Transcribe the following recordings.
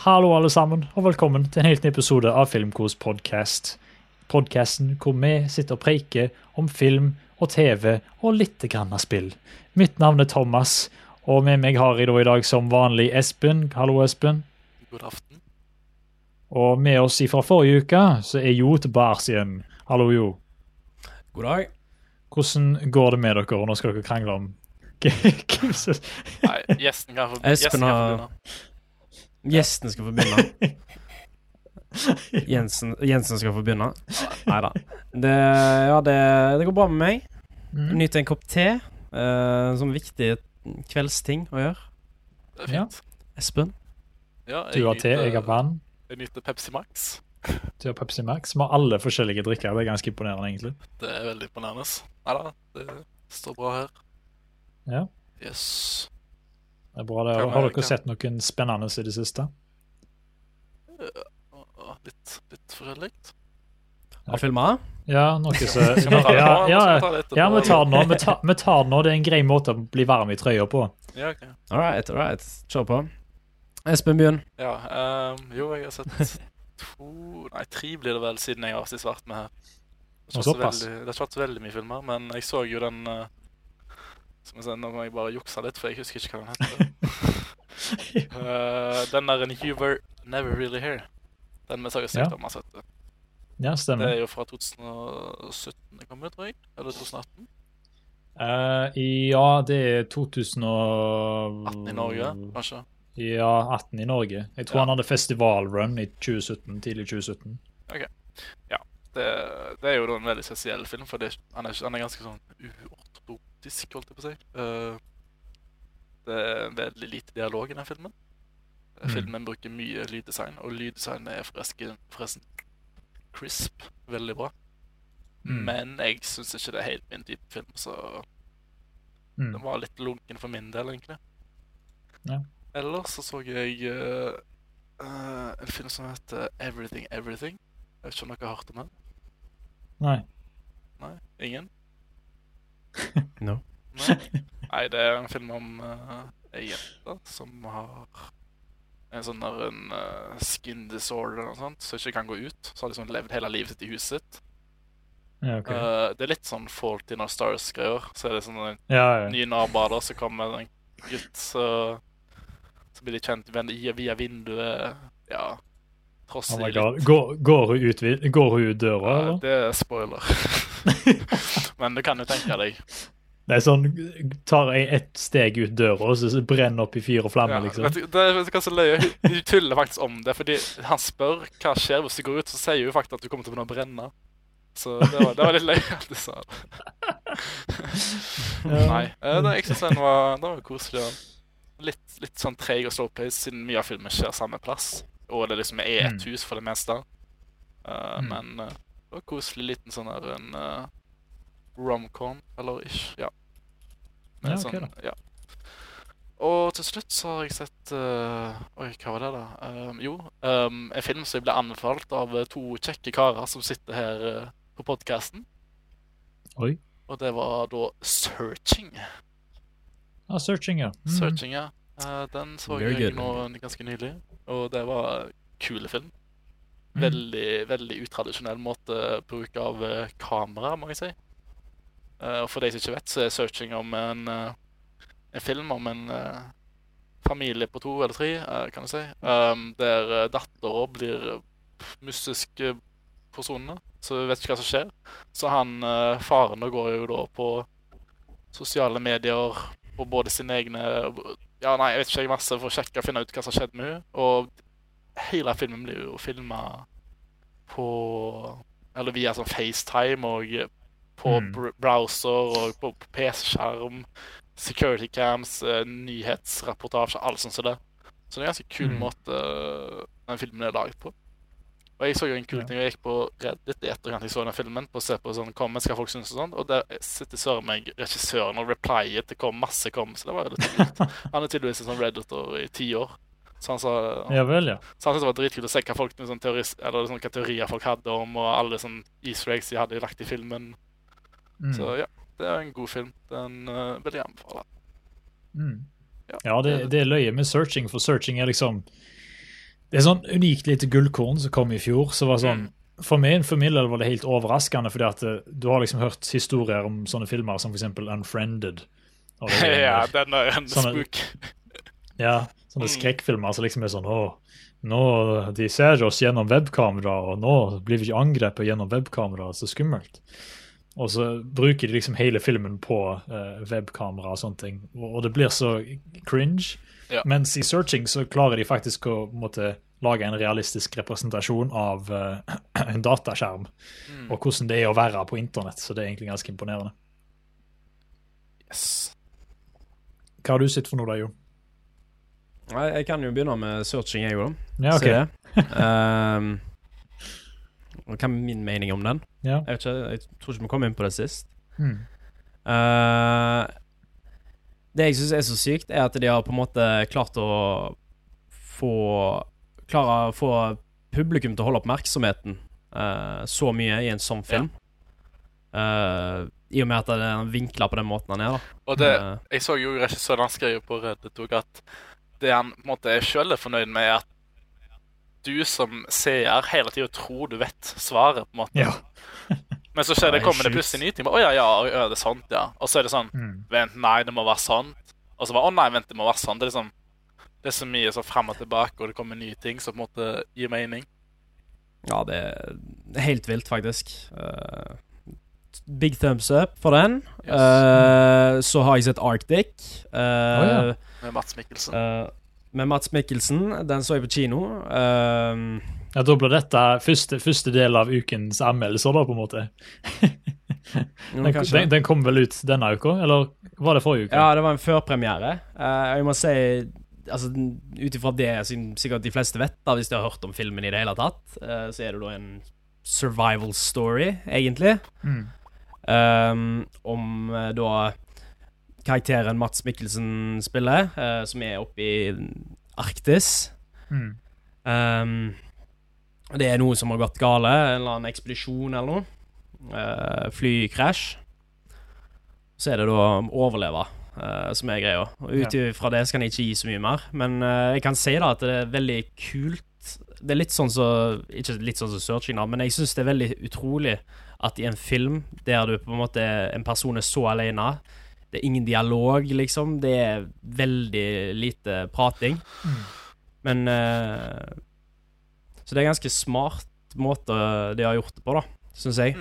Hallo alle sammen, og velkommen til en helt ny episode av Filmkos podcast. Podcasten hvor vi sitter og preiker om film og TV og litt grann av spill. Mitt navn er Thomas, og med meg har jeg da i dag som vanlig Espen. Hallo Espen. God aften. Og med oss fra forrige uke så er Jo tilbake igjen. Hallo Jo. God dag. Hvordan går det med dere, og nå skal dere krangle om hvem som... Nei, gjesten kan få begynne. Gjesten skal få begynne. Jensen skal få begynne. Neida. Det går bra med meg. Nyter en kopp te. Som viktig kveldsting å gjøre. Det er fint. Espen? Ja, Du har te, jeg har vann. Jeg nyter Pepsi Max. Du har Pepsi Max. Vi har alle forskjellige drikker. Det er ganske imponerende, egentlig. Det er veldig imponerende. Neida, det står bra her. Ja. Yes. Det er bra det. Har dere sett noen spennende i det siste? Litt forskjellig. Har filmet? Ja, noe så... Skal vi ta det nå? Ja, vi tar det nå. Vi tar det nå. Det er en grei måte å bli varm i trøya på. Ja, ok. Alright. Kjør på. Espen, begynn. Ja, jo, jeg har sett 3 blir det vel siden jeg har sist vært med her. Det har ikke vært så veldig mye filmer, men jeg så jo den... Som jeg sa, nå må jeg bare jukse litt, for jeg husker ikke hva den heter. Den der You Were Never Really Here. Den vi sikkert sikkert om har sett det. Ja, stemmer. Det er jo fra 2017 det kom ut, tror jeg. Eller 2018? Ja, det er 18 i Norge, kanskje? Ja, 18 i Norge. Jeg tror han hadde festivalrun i 2017, tidlig 2017. Ok, ja. Det er jo da en veldig spesiell film, for han er ganske sånn uortodotisk, holdt jeg på å si. Det er veldig lite dialog i den filmen. Filmen bruker mye lyddesign, og lyddesign er forresten crisp, veldig bra. Men jeg synes ikke det er helt min type film, så den var litt lunken for min del, egentlig. Ja. Ellers så jeg en film som heter Everything, Everything. Jeg vet ikke om dere har hørt om den? Nei. Nei? Ingen? No. Nei, det er en film om en jente som har en sånn der skin disorder eller noe sånt, så ikke kan gå ut. Så har liksom levd hele livet sitt i huset sitt. Ja, ok. Det er litt sånn Fault in Our Stars-greier. Så er det sånn nye naboer så kommer en gutt, så blir de kjent via vinduet. Ja, trosselig litt. Går hun ut døra, eller? Det er spoiler. Men du kan jo tenke deg. Det er sånn, tar jeg ett steg ut døra, og så brenner opp i 4 flammer, liksom. Vet du hva så løye? Du tuller faktisk om det, fordi han spør hva skjer hvis du går ut, så sier jo faktisk at du kommer til å begynne å brenne. Så det var litt løye at du sa det. Nei, jeg synes den var koselig. Litt sånn treg og slow pace, siden mye av filmen skjer samme plass. Og det liksom er et hus for det meste. Men det var koselig liten sånn her en rom-com, eller ish, ja. Men Ja, ok da. ja. Og til slutt så har jeg sett oi, hva var det da? En film som ble anbefalt av 2 kjekke karer som sitter her på podcasten. Oi. Og det var da Searching. Ja, Searching, ja. Searching, ja. Den så Very jeg good. nå ganske nylig, og det var en kule film. Veldig, veldig utradisjonell måte bruk av kamera, må jeg si. Og for de som ikke vet, så er Searching om en film om en familie på 2 eller 3, kan du si, der datteren blir mystisk personer, så vi vet ikke hva som skjer. Så faren går jo da på sosiale medier, på både sine egne, jeg vet ikke masse for å sjekke og finne ut hva som har skjedd med henne, og hele filmen blir jo filmet eller via sånn FaceTime og på browser og på PC-skjerm, security cams, nyhetsrapportasjer, alt sånt som det. Så det er en ganske kul måte den filmen er laget på. Og jeg så jo en kul ting, jeg gikk på Reddit i etterkant jeg så den filmen, på å se på sånn comments, hva folk synes og sånn, og der sitter søren meg regissøren og replyet til masse comments, så det var jo litt kult. Han er tydeligvis en sånn Redditor i 10 år. Så han sa Ja vel, ja. Så han syntes det var dritkult å se hva folk sånn hva teorier folk hadde om, og alle sånn easter eggs de hadde lagt i filmen. Så ja, det er en god film. Den vil jeg anbefale. Ja, det er løye med Searching, for Searching er liksom Det sånn unikt lite gullkorn som kom i fjor, så var sånn, for min del var det helt overraskende, fordi at du har liksom hørt historier om sånne filmer som for eksempel Unfriended. Ja, den er en spook. Ja, sånne skrekkfilmer som liksom er sånn, nå de ser oss gjennom webkamera, og nå blir vi ikke angrepet gjennom webkamera, så skummelt. Og så bruker de liksom hele filmen på webkamera og sånne ting, og det blir så cringe. Ja. Mens i Searching så klarer de faktisk å lage en realistisk representasjon av en dataskjerm, og hvordan det er å være på internett, så det er egentlig ganske imponerende. Yes. Hva har du sett for noe da, Jo? Jeg kan jo begynne med Searching, jeg jo da. Ja, ok. Hva er min mening om den? Ja. Jeg tror ikke vi kom inn på det sist. Det jeg synes er så sykt, er at de har på en måte klart å få publikum til å holde oppmerksomheten så mye i en sånn film. I og med at det er vinklet på den måten han er, da. Og jeg så jo regissøren skrev på Reddit at det han på en måte selv er fornøyd med, er at du som seer hele tiden tror du vet svaret, på en måte. Ja. Men så kommer det plutselig nye ting. Ja, det er sant, ja. Og så er det sånn, vent, nei, det må være sant. Og så nei, vent, det må være sant. Det er så mye så frem og tilbake, og det kommer nye ting som på en måte gir mening. Ja, det er helt vilt, faktisk. Big thumbs up for den. Yes. Så har jeg sett Arctic. Med Mads Mikkelsen. Den så jeg på kino. Ja, da ble dette første del av ukens anmeldelser da, på en måte. Den kom vel ut denne uka, eller var det forrige uke? Ja, det var en førpremiere. Jeg må si, altså, utifra det som sikkert de fleste vet da, hvis de har hørt om filmen i det hele tatt, så er det da en survival story, egentlig. Om da karakteren Mads Mikkelsen spiller, som er oppe i Arktis. Det er noe som har gått gale, en eller annen ekspedisjon eller noe, flykrasj. Så er det da overleve som er greia. Og ut fra det skal jeg ikke gi så mye mer, men jeg kan si da at det er veldig kult. Det er litt sånn ikke litt sånn som Searching, men jeg synes det er veldig utrolig at i en film der du på en måte en person er så alene, det er ingen dialog liksom, det er veldig lite prating, men så det er en ganske smart måte de har gjort det på da, synes jeg.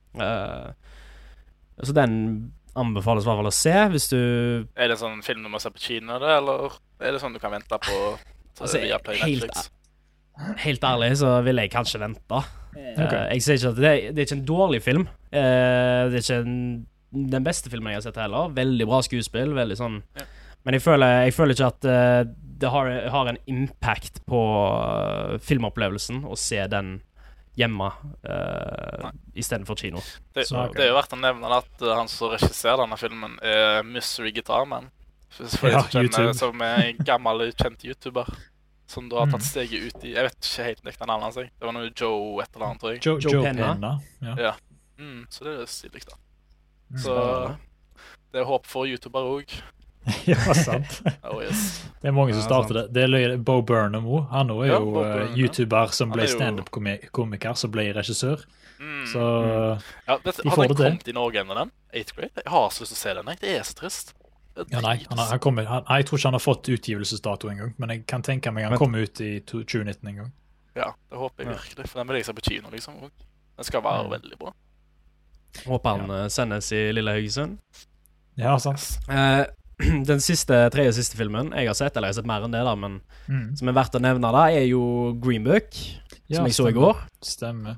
Så den anbefales i hvert fall å se hvis du... Er det en sånn film du må se på kino, eller er det sånn du kan vente på via Play Netflix? Helt ærlig så vil jeg kanskje vente. Jeg sier ikke at det er ikke en dårlig film. Det er ikke den beste filmen jeg har sett heller. Veldig bra skuespill, veldig sånn... Men jeg føler ikke at det har en impact på filmopplevelsen å se den hjemme i stedet for kino. Det er jo verdt å nevne at han som regisserer denne filmen er Mystery Guitar Man. Som er en gammel, kjent YouTuber som da har tatt steget ut i, jeg vet ikke helt nøkta navnet hans. Det var noe Joe et eller annet, tror jeg. Joe Penna. Ja. Så det er stilig da. Så det er håp for YouTuber også. Ja, sant. Yes. Det er mange som starter det. Det er Bo Burnham også. Han er jo YouTuber som ble stand-up-komiker, som ble regissør. Så har den kommet i Norge enda den? 8th grade? Jeg har så lyst til å se den, det er så trist. Nei, jeg tror ikke han har fått utgivelsesdato en gang, men jeg kan tenke meg han kom ut i 2019 en gang. Ja, det håper jeg virkelig, for den vil jeg se på kino liksom. Den skal være veldig bra. Håper han sendes i Lille Haugesund. Ja, sant. Den tredje siste filmen jeg har sett, eller jeg har sett mer enn det da, men som er verdt å nevne da, er jo Green Book, som jeg så i går. Stemmer.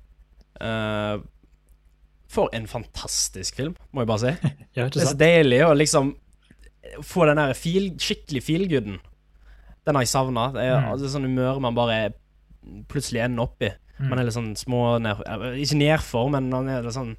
For en fantastisk film, må jeg bare si. Ja, det er så deilig å liksom få den der skikkelig feelgooden. Den har jeg savnet. Det er sånn humør man bare plutselig ender opp i. Man er litt sånn ikke nedfor, men man er litt sånn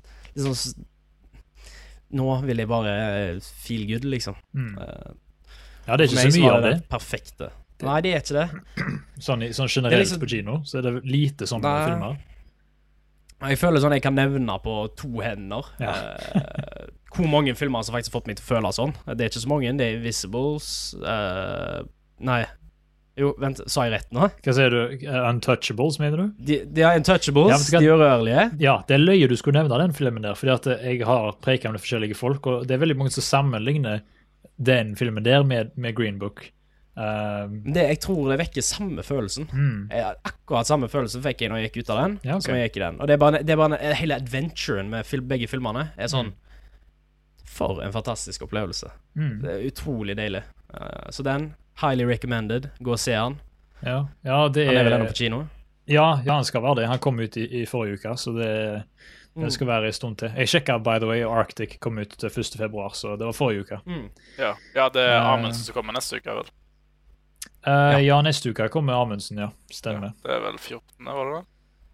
nå vil jeg bare feel good, liksom. Ja, det er ikke så mye av det. Perfekte. Nei, det er ikke det. Sånn generelt liksom, på kino, så er det lite sånne filmer. Jeg føler sånn jeg kan nevne på 2 hender. Ja. Hvor mange filmer som faktisk har fått meg til å føle sånn. Det er ikke så mange. Det er Invisibles. Nei, Jo, vent, sa jeg rett nå? Hva sier du? Untouchables, mener du? De er untouchables, de urørlige. Ja, det er løye du skulle nevne den filmen der, fordi at jeg har preket med forskjellige folk, og det er veldig mange som sammenligner den filmen der med Green Book. Jeg tror det vekker samme følelsen. Akkurat samme følelsen fikk jeg når jeg gikk ut av den, Ja, ok. som jeg gikk i den. Og det er bare hele adventuren med begge filmene er sånn, for en fantastisk opplevelse. Det er utrolig deilig. Så den, highly recommended. Gå og se han. Ja, det Han er vel ennå på kino? Ja, han skal være det. Han kom ut i forrige uke, så det skal være en stund til. Jeg sjekket, by the way, Arctic kom ut til 1. februar, så det var forrige uke. Ja, det er Amundsen som kommer neste uke, vel? Ja, neste uke kommer Amundsen, ja. Stemmer. Ja, det er vel 14., var det da?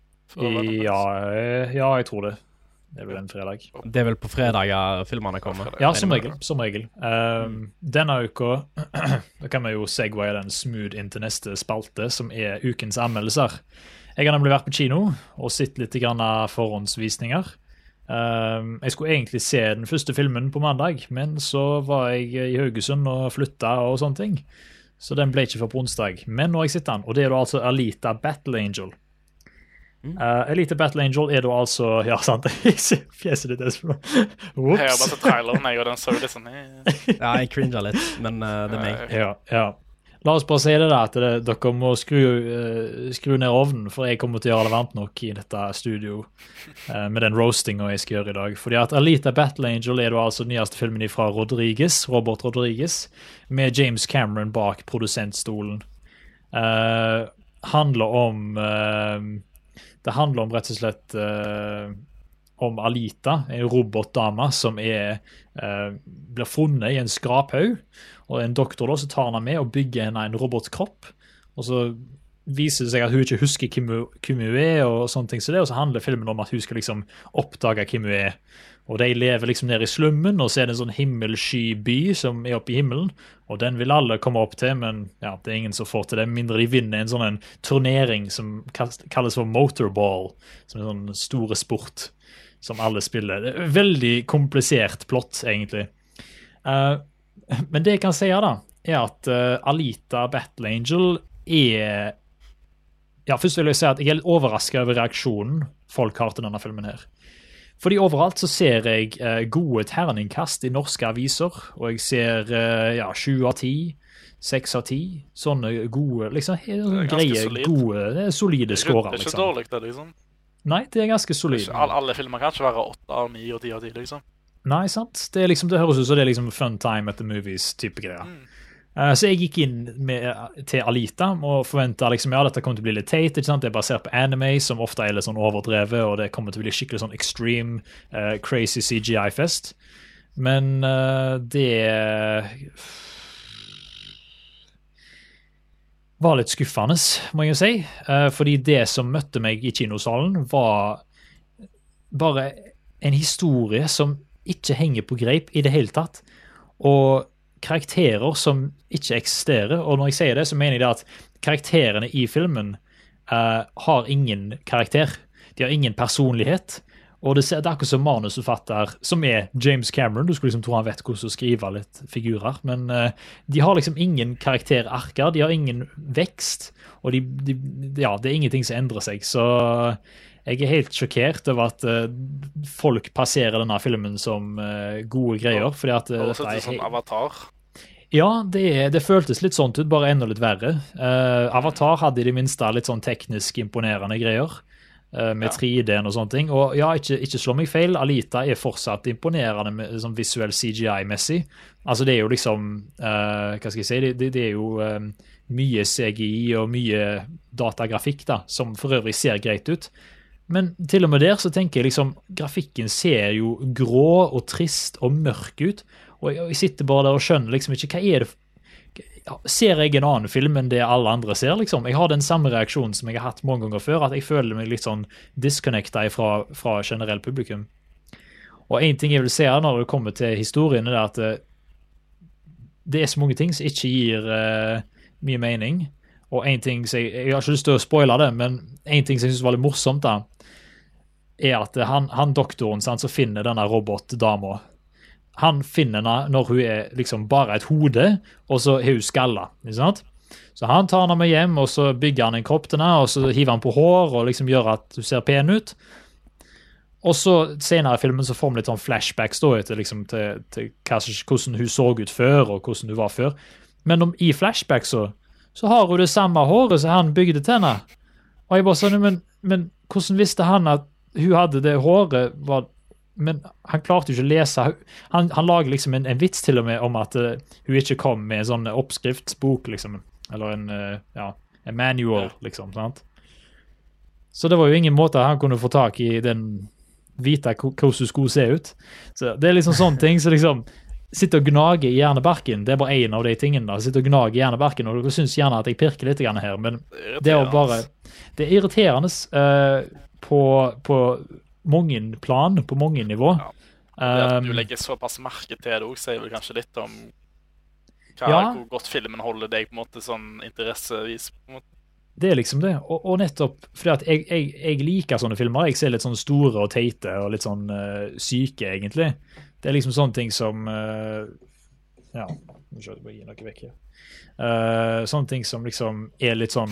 Ja, jeg tror det. Det er vel en fredag. Det er vel på fredager filmene kommer. Ja, som regel. Denne uka, da kan vi jo segwaye den smooth inn til neste spalte, som er ukens anmeldelser. Jeg har nemlig vært på kino og sett litt grann av forhåndsvisninger. Jeg skulle egentlig se den første filmen på mandag, men så var jeg i Haugesund og flyttet og sånne ting. Så den ble ikke for på onsdag. Men nå har jeg sett den, og det er da altså Alita Battle Angel. Alita Battle Angel er da altså, ja sant, jeg ser fjeset ditt, Espen. Jeg har bare sett traileren, jeg, og den så litt sånn Ja, jeg cringet litt, men det er meg. Ja. La oss bare si det da, at dere må skru ned ovnen, for jeg kommer til å gjøre det varmt nok i dette studio med den roastinga jeg skal gjøre i dag. Fordi at Alita Battle Angel er da altså den nyeste filmen fra Robert Rodriguez, med James Cameron bak produsentstolen. Det handler om rett og slett om Alita, en robotdame som blir funnet i en skraphaug, og en doktor da, så tar han med og bygger henne en robotkropp, og så viser det seg at hun ikke husker hvem hun er og sånne ting, og så handler filmen om at hun skal liksom oppdage hvem hun er, og de lever liksom nede i slummen, og så er det en sånn himmelsky by som er oppe i himmelen, og den vil alle komme opp til, men ja, det er ingen som får til det, mindre de vinner en sånn turnering som kalles for motorball, som er en sånn store sport som alle spiller. Det er veldig komplisert plott, egentlig. Men det jeg kan si da, er at Alita Battle Angel er... Ja, først vil jeg si at jeg er litt overrasket over reaksjonen folk har til denne filmen her. Fordi overalt så ser jeg gode terningkast i norske aviser, og jeg ser 7 av 10, 6 av 10, sånne gode, liksom, greie, gode, solide scorer, liksom. Det er ikke dårlig det, liksom. Nei, det er ganske solid. Alle filmer kan ikke være 8 av 9 og 10 av 10, liksom. Nei, sant? Det høres ut som det er liksom fun time at the movies type greier. Så jeg gikk inn til Alita og forventet liksom, ja, dette kommer til å bli litt teit, ikke sant? Det er basert på anime, som ofte er litt sånn overdrevet, og det kommer til å bli skikkelig sånn extreme, crazy CGI-fest. Men det var litt skuffende, må jeg si, fordi det som møtte meg i kinosalen var bare en historie som ikke henger på greip i det hele tatt, og karakterer som ikke eksisterer, og når jeg sier det, så mener jeg det at karakterene i filmen har ingen karakter, de har ingen personlighet, og det er akkurat som manusforfatter, som er James Cameron, du skulle liksom tro han vet hvordan å skrive litt figurer, men de har liksom ingen karakterarker, de har ingen vekst, og det er ingenting som endrer seg, så jeg er helt sjokkert over at folk passerer denne filmen som gode greier, fordi at... Og så er det sånn Avatar. Ja, det føltes litt sånt ut, bare enda litt verre. Avatar hadde i det minste litt sånn teknisk imponerende greier, med 3D-en og sånne ting, og ja, ikke slå meg feil, Alita er fortsatt imponerende med, sånn visuell CGI-messig. Altså det er jo liksom, hva skal jeg si, det er jo mye CGI og mye datagrafikk da, som for øvrig ser greit ut. Men til og med der så tenker jeg liksom, grafikken ser jo grå og trist og mørk ut, og jeg sitter bare der og skjønner liksom ikke, hva er det? Ser jeg en annen film enn det alle andre ser liksom? Jeg har den samme reaksjonen som jeg har hatt mange ganger før, at jeg føler meg litt sånn disconnectet fra generell publikum. Og en ting jeg vil se når det kommer til historien er at det er så mange ting som ikke gir mye mening, og en ting som jeg har ikke lyst til å spoile det, men en ting som jeg synes var litt morsomt da, er at han doktoren som finner denne robotdama, han finner henne når hun er liksom bare et hode, og så er hun skallet, ikke sant? Så han tar henne med hjem, og så bygger han en kropp til henne, og så hiver han på hår, og liksom gjør at du ser pen ut. Og så senere i filmen så får vi litt sånn flashbacks da, liksom, til hvordan hun så ut før, og hvordan hun var før. Men i flashbacks så har hun det samme håret som han bygde til henne. Og jeg bare sånn, men hvordan visste han at hun hadde det håret? Men han klarte jo ikke å lese. Han lager liksom en vits til og med om at hun ikke kom med en sånn oppskriftsbok, liksom. Eller en manual, liksom, sant? Så det var jo ingen måte han kunne få tak i den vite hvordan du skulle se ut. Så det liksom sånne ting, så liksom sitte og gnage i hjernebarken, det er bare en av de tingene da, sitte og gnage i hjernebarken, og dere synes gjerne at jeg pirker litt grann her, men det er irriterende på mange plan, på mange nivå. Ja. Det at du legger såpass merke til det også, sier vel kanskje litt om hvor godt filmen holder deg på en måte, sånn interessevis på en måte. Det er liksom det, og nettopp fordi at jeg liker sånne filmer, jeg ser litt sånn store og teite og litt sånn syke egentlig. Det er liksom sånne ting som nå skal jeg bare gi noe vekk her. Sånne ting som liksom er litt sånn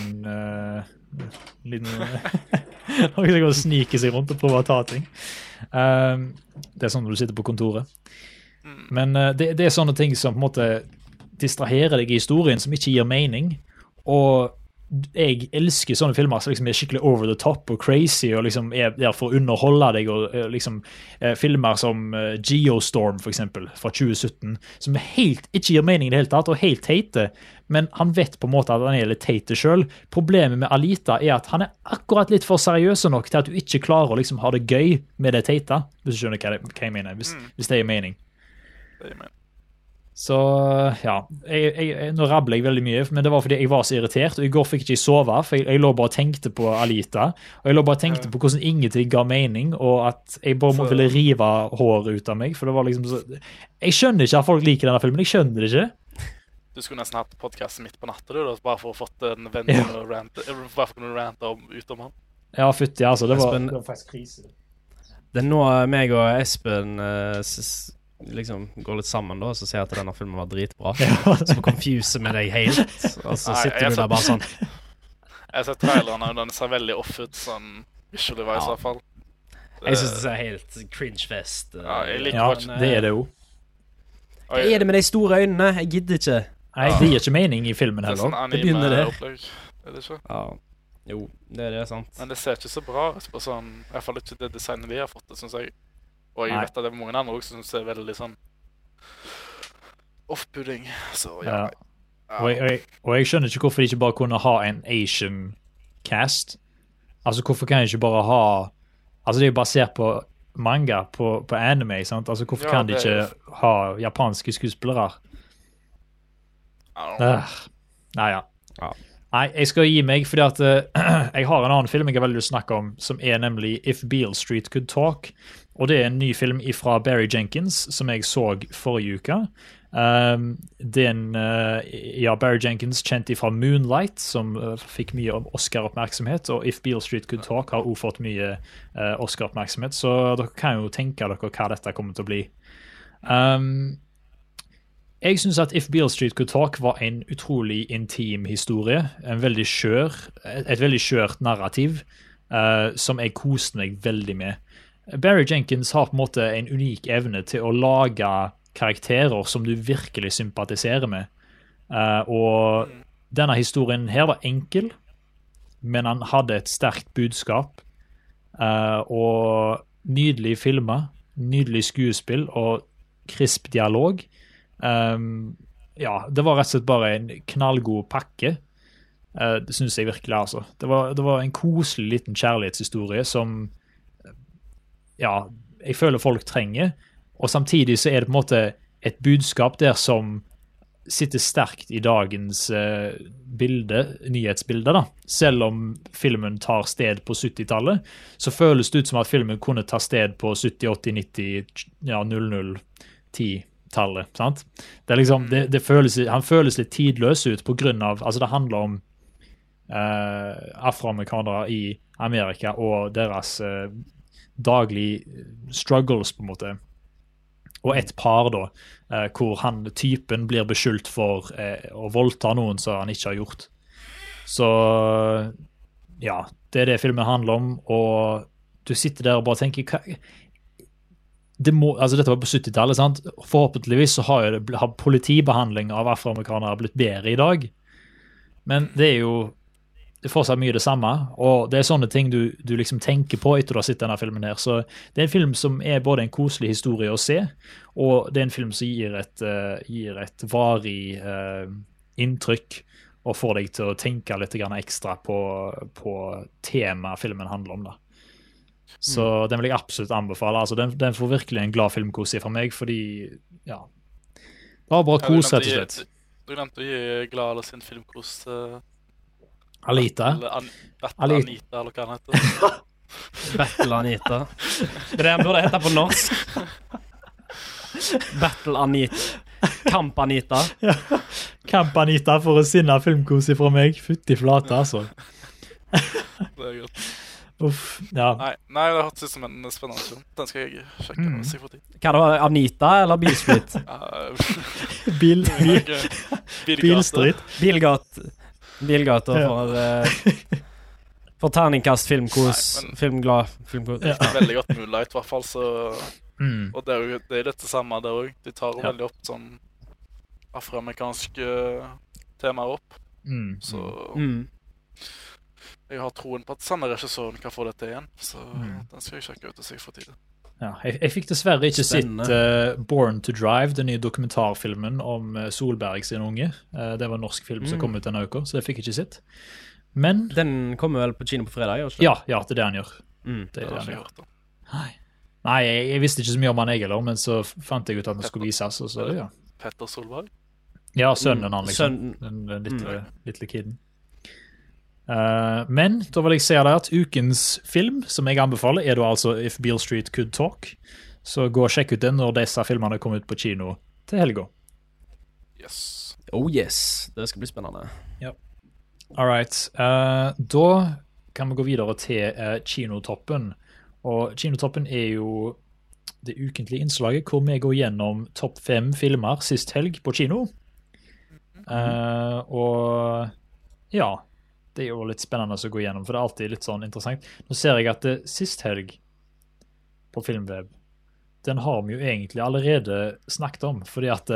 liten noen som kan snike seg rundt og prøve å ta ting. Det er sånn når du sitter på kontoret. Men det er sånne ting som på en måte distraherer deg i historien, som ikke gir mening, og jeg elsker sånne filmer som liksom er skikkelig over the top og crazy og liksom er der for å underholde deg, og liksom filmer som Geostorm for eksempel fra 2017 som helt ikke gir mening i det hele tatt og helt teite, men han vet på en måte at han er litt teite selv. Problemet med Alita er at han er akkurat litt for seriøs nok til at du ikke klarer å liksom ha det gøy med det teite, hvis du skjønner hva jeg mener, hvis det gir mening. Det gir mening. Så ja, nå rabler jeg veldig mye, men det var fordi jeg var så irritert, og i går fikk ikke jeg sove, for jeg lå bare og tenkte på Alita, og jeg lå bare og tenkte på hvordan ingenting ga mening, og at jeg bare ville rive håret ut av meg, for det var liksom så... Jeg skjønner ikke at folk liker denne filmen, jeg skjønner det ikke. Du skulle nesten hatt podcasten midt på natta, du, bare for å fått en venn og bare for å rante ut om han. Ja, fytti, altså, det var faktisk krise. Det er nå meg og Espen... liksom går litt sammen da, så ser jeg at denne filmen var dritbra. Så confuse med deg helt, og så sitter du der bare sånn. Jeg har sett trailerne, og den ser veldig off ut, sånn visually wise i hvert fall. Jeg synes det ser helt cringe-fest. Jeg liker det er det jo. Hva er det med de store øynene? Jeg gidder ikke. Nei, det gir ikke mening i filmen heller. Det er sånn anime-opplegg, er det ikke? Ja, jo, det er sant. Men det ser ikke så bra ut på sånn, i hvert fall ikke det designet vi har fått, det synes jeg. Og jeg vet at det er mange andre også som ser veldig sånn off-pudding, så ja. Og jeg skjønner ikke hvorfor de ikke bare kunne ha en Asian cast. Altså, hvorfor kan de ikke bare ha... Altså, det er jo basert på manga, på anime, sant? Altså, hvorfor kan de ikke ha japanske skuespillere? Nei, jeg skal gi meg, fordi at jeg har en annen film jeg har veldig lyst til å snakke om, som er nemlig If Beale Street Could Talk, og det er en ny film fra Barry Jenkins, som jeg så forrige uke. Barry Jenkins kjent fra Moonlight, som fikk mye Oscar-oppmerksomhet, og If Beale Street Could Talk har også fått mye Oscar-oppmerksomhet, så dere kan jo tenke dere hva dette kommer til å bli. Jeg synes at If Beale Street Could Talk var en utrolig intim historie, et veldig skjørt narrativ, som jeg koste meg veldig med. Barry Jenkins har på en måte en unik evne til å lage karakterer som du virkelig sympatiserer med. Og denne historien her var enkel, men han hadde et sterkt budskap. Og nydelig filmet, nydelig skuespill og krisp dialog. Det var rett og slett bare en knallgod pakke. Det synes jeg virkelig, altså. Det var en koselig liten kjærlighetshistorie som jeg føler folk trenger, og samtidig så er det på en måte et budskap der som sitter sterkt i dagens nyhetsbilde da. Selv om filmen tar sted på 70-tallet, så føles det ut som at filmen kunne ta sted på 70, 80, 90, 00, 10-tallet, sant? Det er liksom, han føles litt tidløs ut på grunn av, altså det handler om afroamerikanere i Amerika og deres daglig struggles på en måte. og et par da, hvor typen blir beskyldt for å voldta noen som han ikke har gjort. Så ja, det det filmen handler om, og du sitter der og bare tenker, dette var på 70-tallet, sant? Forhåpentligvis så har politibehandling av afroamerikanere blitt bedre i dag, men det er fortsatt mye det samme, og det sånne ting du liksom tenker på etter du har sett denne filmen her, så det en film som både en koselig historie å se, og det en film som gir et varig inntrykk, og får deg til å tenke litt grann ekstra på tema filmen handler om da. Så den vil jeg absolutt anbefale. Altså, den får virkelig en glad filmkos fra meg, fordi, ja, det var bare kos, rett og slett. Du glemte å gi glad sin filmkos Alita. Battle Anita, eller hva han heter. Battle Anita. Det den burde hette på norsk. Battle Anita. Kamp Anita. Ja. Kamp Anita for å sinne filmkos fra meg. Fytti flate, altså. Det godt. Uff, ja. Nei, det har hatt ut som en spennende film. Den skal jeg sjekke hvis jeg får tid. Hva da, Anita eller Bilstreet? Bilstreet. Bilgata for terningkast, filmkos, filmglad, filmkos. Det er veldig godt Moonlight, i hvert fall, så... Og det er litt det samme der også. De tar veldig opp sånn afroamerikanske temaer opp. Så... Jeg har troen på at samme regissøren kan få dette igjen, så den skal jeg sjekke ut og se for tiden. Ja, jeg fikk dessverre ikke sett Born to Drive, den nye dokumentarfilmen om Solberg sin unge. Det var en norsk film som kom ut denne uka, så det fikk jeg ikke sett. Men... Den kommer vel på kino på fredag, gjør ikke det? Ja, det er det han gjør. Det er det han gjør. Nei, jeg visste ikke så mye om han egentlig, men så fant jeg ut at han skulle vises, og så, ja. Petter Solberg? Ja, sønnen han liksom, den lille kiden. Men da vil jeg si deg at ukens film som jeg anbefaler er da altså If Beale Street Could Talk, så gå og sjekk ut den når disse filmene kommer ut på kino til helga. Yes. Oh yes, det skal bli spennende. Ja. Alright, da kan vi gå videre til Kinotoppen, og Kinotoppen er jo det ukentlige innslaget hvor vi går gjennom topp 5 filmer sist helg på kino, og ja, det er jo litt spennende å gå gjennom, for det er alltid litt sånn interessant. Nå ser jeg at sist helg på Filmweb, den har vi jo egentlig allerede snakket om, fordi at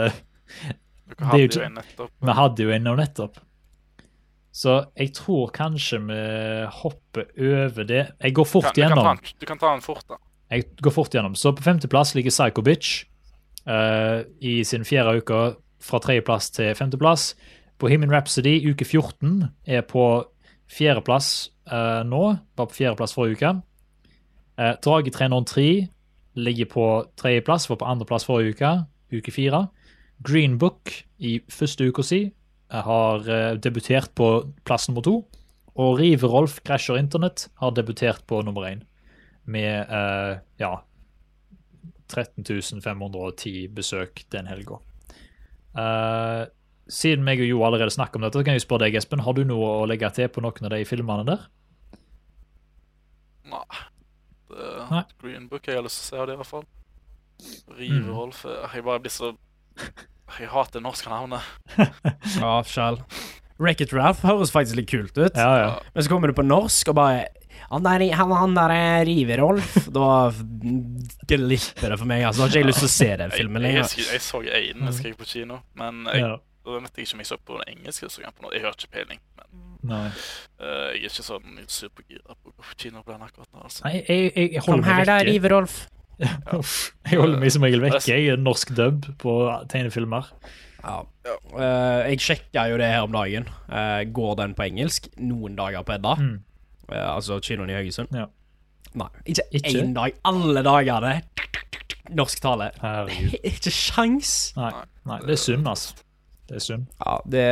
vi hadde jo en nettopp. Så jeg tror kanskje vi hopper over det. Jeg går fort gjennom. Du kan ta den fort da. Jeg går fort gjennom. Så på 5. plass ligger Psycho Bitch i sin 4. uke fra 3. plass til 5. plass. Bohemian Rhapsody, uke 14, er på 4. plass nå, var på 4. plass forrige uke. Drage 303 ligger på 3. plass, var på 2. plass forrige uke 4. Green Book i første uke si, har debutert på plass nummer 2, og Rive Rolf Krasjer Internett har debutert på nummer 1, med 13.510 besøk den helga. Siden meg og Jo allerede snakker om dette, kan jeg spørre deg, Espen, har du noe å legge til på noen av de filmene der? Nei. Green Book jeg har lyst til å se av det i hvert fall. Rive Rolf, jeg bare blir så... Jeg hater norske navnet. Ja, selv. Wreck-It Ralph høres faktisk litt kult ut. Ja. Men så kommer du på norsk og bare... Han der er Rive Rolf. Da glipper det for meg. Altså, da har ikke jeg lyst til å se den filmen lenger. Jeg så en jeg skrev på kino, men da vet jeg ikke om jeg så på den engelske, så jeg har ikke peiling. Men, jeg er ikke sånn supergira på kino på den akkurat nå. Altså. Nei, jeg holder meg her da, Rive Rolf. Jeg holder meg som regel vekk. Jeg er norsk dub på tegnefilmer. Ja. Jeg sjekket jo det her om dagen. Går den på engelsk noen dager på edda? Altså kinoen i Haugesund? Ja. Nei, ikke en dag. Alle dager det. Norsk tale. Ikke sjans. Nei, det er synd, altså. Det er synd. Ja, det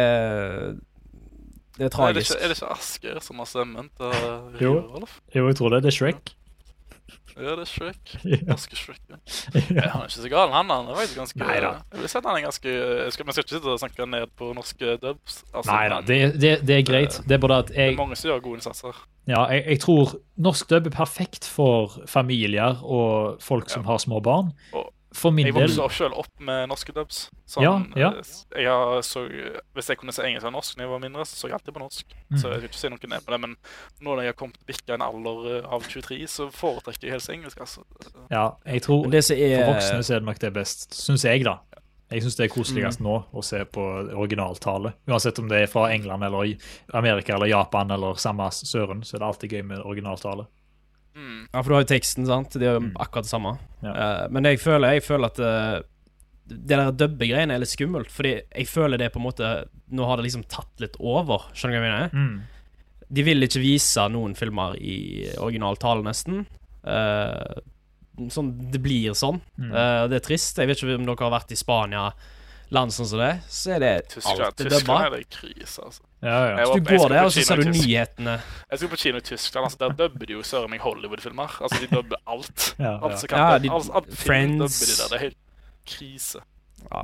er tragisk. Er det ikke Asker som har stemmen til Jo, jeg tror det. Det er Shrek. Ja, det er Shrek. Ganske Shrek, ja. Han er ikke så gal, han er faktisk ganske... Neida. Jeg vil si at han er ganske... Man skal ikke sitte og snakke ned på norske dubs. Altså, Neida, det er greit. Det er bare at jeg... Det er mange som gjør gode innsatser. Ja, jeg tror norsk dub er perfekt for familier og folk som har små barn. For min Jeg del vokste selv opp med norske dubs. Sånn, Ja. Hvis jeg kunne se engelsk og norsk når jeg var mindre, så jeg alltid på norsk. Så jeg vil ikke si noe ned på det, men nå når jeg har kommet til birka en alder av 23, så foretrekker jeg helst engelsk, altså. Ja, jeg tror Men det som er for voksne så er det nok det best, synes jeg da. Jeg synes det er koseligst nå å se på originaltale. Uansett om det er fra England eller Amerika eller Japan eller samme søren, så er det alltid gøy med originaltale. Ja, for du har jo teksten, sant? Det er jo akkurat det samme. Ja. Men jeg føler at det der dubbegreiene er litt skummelt, fordi jeg føler det på en måte, nå har det liksom tatt litt over, skjønner du hva jeg mener? De vil ikke vise noen filmer i originaltale nesten. Sånn, det blir sånn. Det er trist. Jeg vet ikke om dere har vært i Spania, land sånn som det, så er det alltid dubba. Tyskland er det krise, altså. Ja. Så du går der, og så ser du nyhetene. Jeg skal på kino i Tyskland, altså der dubber de jo søren meg Hollywood-filmer. Altså de dubber alt. Ja. Alt som kan alt Friends. dubber de der, det er helt krise. Ja,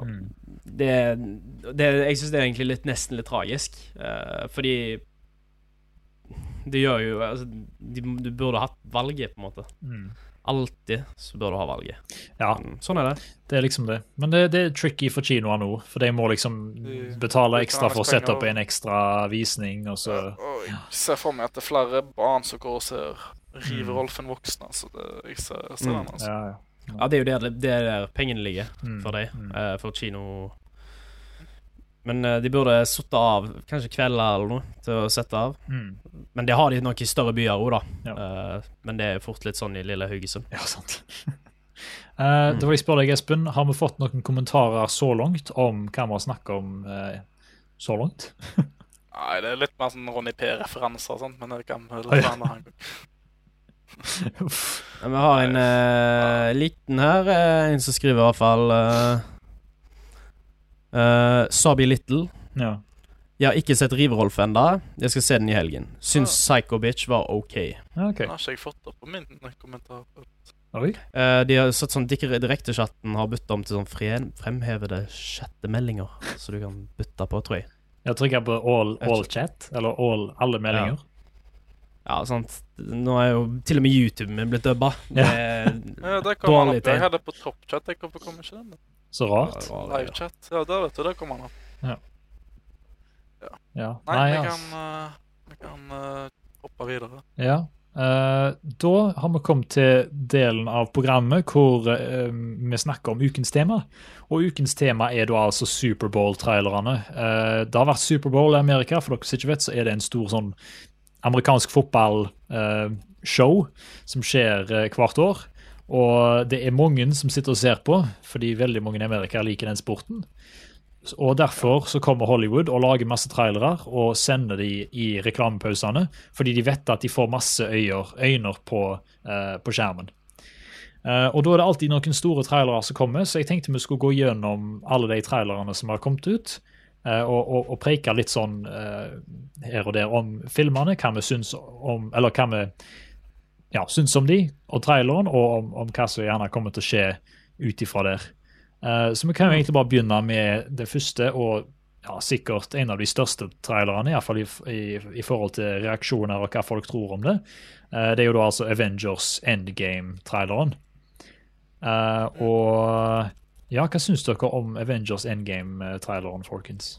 jeg synes det er egentlig nesten litt tragisk, fordi det gjør jo altså, du burde hatt valget på en måte. Alltid så bør du ha valget. Ja, sånn er det. Det er liksom det. Men det er tricky for kinoer nå, for de må liksom betale ekstra for å sette opp en ekstra visning, og så... Jeg ser for meg at det er flere barn som går og ser Rive Rolf enn voksne, så jeg ser den, altså. Ja, det er jo der pengene ligger for deg, for kino. Men de burde sette av kanskje kvelder eller noe til å sette av. Men det har de nok i større byer også da. Men det er fort litt sånn i lille Haugesund. Ja, sant. Da vil jeg spørre deg, Espen, har vi fått noen kommentarer så langt om hva vi har snakket om så langt? Nei, det er litt mer sånn Ronny P-referanser og sånt, men det kan vel være en gang. Vi har en liten her, en som skriver i hvert fall Sabi Little. Ja. Jeg har ikke sett Riverolf enda. Jeg skal se den i helgen. Syns Psycho Bitch var ok. Har ikke jeg fått det på min kommentar. Oi. De har satt sånn direkte-chatten har byttet om til sånn fremhevede chattemeldinger, så du kan bytte på, tror jeg. Jeg trykker på all chat, eller alle meldinger. Ja, sant. Nå er jo til og med YouTube blitt dubba. Det kommer han opp. Jeg hadde på toppchat, jeg kommer ikke den. Så rart. Livechat. Ja, der vet du, der kommer han opp. Ja. Nei, vi kan hoppe videre. Ja. Da har vi kommet til delen av programmet hvor vi snakker om ukens tema. Og ukens tema er da altså Superbowl-trailerne. Det har vært Superbowl i Amerika, for dere som ikke vet, så er det en stor sånn amerikansk fotballshow som skjer hvert år. Og det er mange som sitter og ser på, fordi veldig mange i Amerika liker den sporten. Og derfor så kommer Hollywood og lager masse trailere og sender de i reklamepausene, fordi de vet at de får masse øyner på skjermen. Og da er det alltid noen store trailere som kommer, så jeg tenkte vi skulle gå gjennom alle de trailerene som har kommet ut, og preke litt sånn her og der om filmene, hva vi syns om, eller hva vi syns om de, og traileren, og om hva som gjerne kommer til å skje ut ifra der. Så vi kan jo egentlig bare begynne med det første, og sikkert en av de største trailerne, i hvert fall i forhold til reaksjoner og hva folk tror om det. Det er jo da altså Avengers Endgame-traileren. Og hva syns dere om Avengers Endgame-traileren, folkens?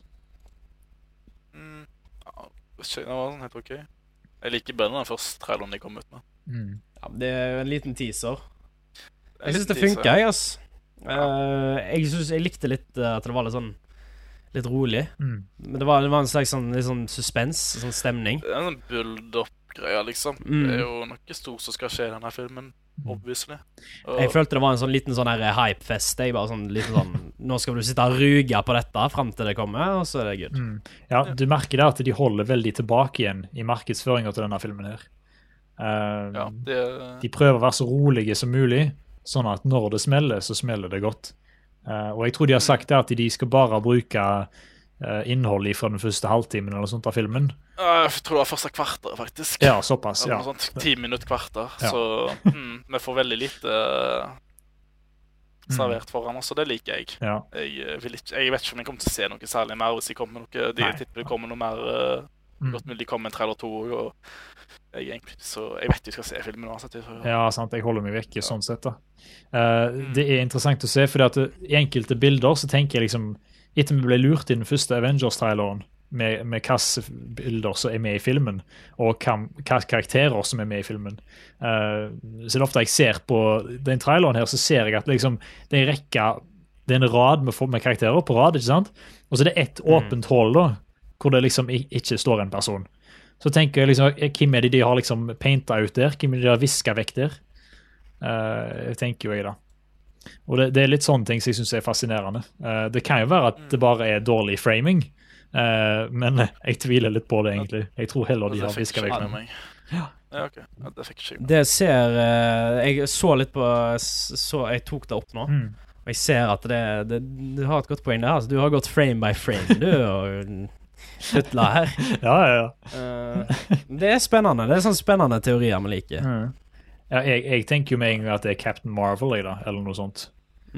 Det var sånn helt ok. Jeg liker bedre den første traileren de kom ut med. Ja, det er jo en liten teaser. Jeg synes det funker, jeg, jeg likte litt at det var litt rolig. Men det var en slags litt sånn suspens, sånn stemning. Det er en sånn build-up-greie, liksom. Det er jo noe stort som skal skje i denne filmen, obviously. Jeg følte det var en sånn liten sånn hype-fest. Bare sånn liten sånn, nå skal du sitte og ruge på dette frem til det kommer, og så er det good. Ja, du merker det at de holder veldig tilbake igjen i markedsføringen til denne filmen her. De prøver å være så rolige som mulig, sånn at når det smeller, så smeller det godt. Og jeg tror de har sagt det at de skal bare bruke innhold fra den første halvtimen eller sånt av filmen. Jeg tror det var første kvarter, faktisk. Ja, såpass, ja. Sånn 10 minutter kvarter, så vi får veldig lite servert foran oss, og det liker jeg. Jeg vet ikke om jeg kommer til å se noe særlig mer hvis jeg kommer med noe. De tipper det kommer noe mer Godt mulig de kommer med en trailer 2 og jeg vet ikke skal se filmen uansett. Ja, sant, jeg holder meg vekk sånn sett da. Det er interessant å se, fordi at i enkelte bilder så tenker jeg liksom, etter vi ble lurt i den første Avengers-traileren, med hvilke bilder som er med i filmen, og hvilke karakterer som er med i filmen. Så det er ofte jeg ser på den traileren her, så ser jeg at liksom, det er en rad med karakterer på rad, ikke sant? Og så er det et åpent hold da, hvor det liksom ikke står en person. Så tenker jeg liksom, hvem er det de har liksom paintet ut der? Hvem er det de har visket vekk der? Tenker jo jeg da. Og det er litt sånne ting som jeg synes er fascinerende. Det kan jo være at det bare er dårlig framing, men jeg tviler litt på det egentlig. Jeg tror heller de har visket vekk med. Ja, ok. Ja, det fikk ikke jeg. Det ser jeg så litt på jeg tok det opp nå. Og jeg ser at du har et godt poeng der. Altså, du har gått frame by frame, du, og tutla her. Ja. Det er spennende. Det er sånne spennende teorier man liker. Ja, jeg tenker jo med en gang at det er Captain Marvel, eller noe sånt.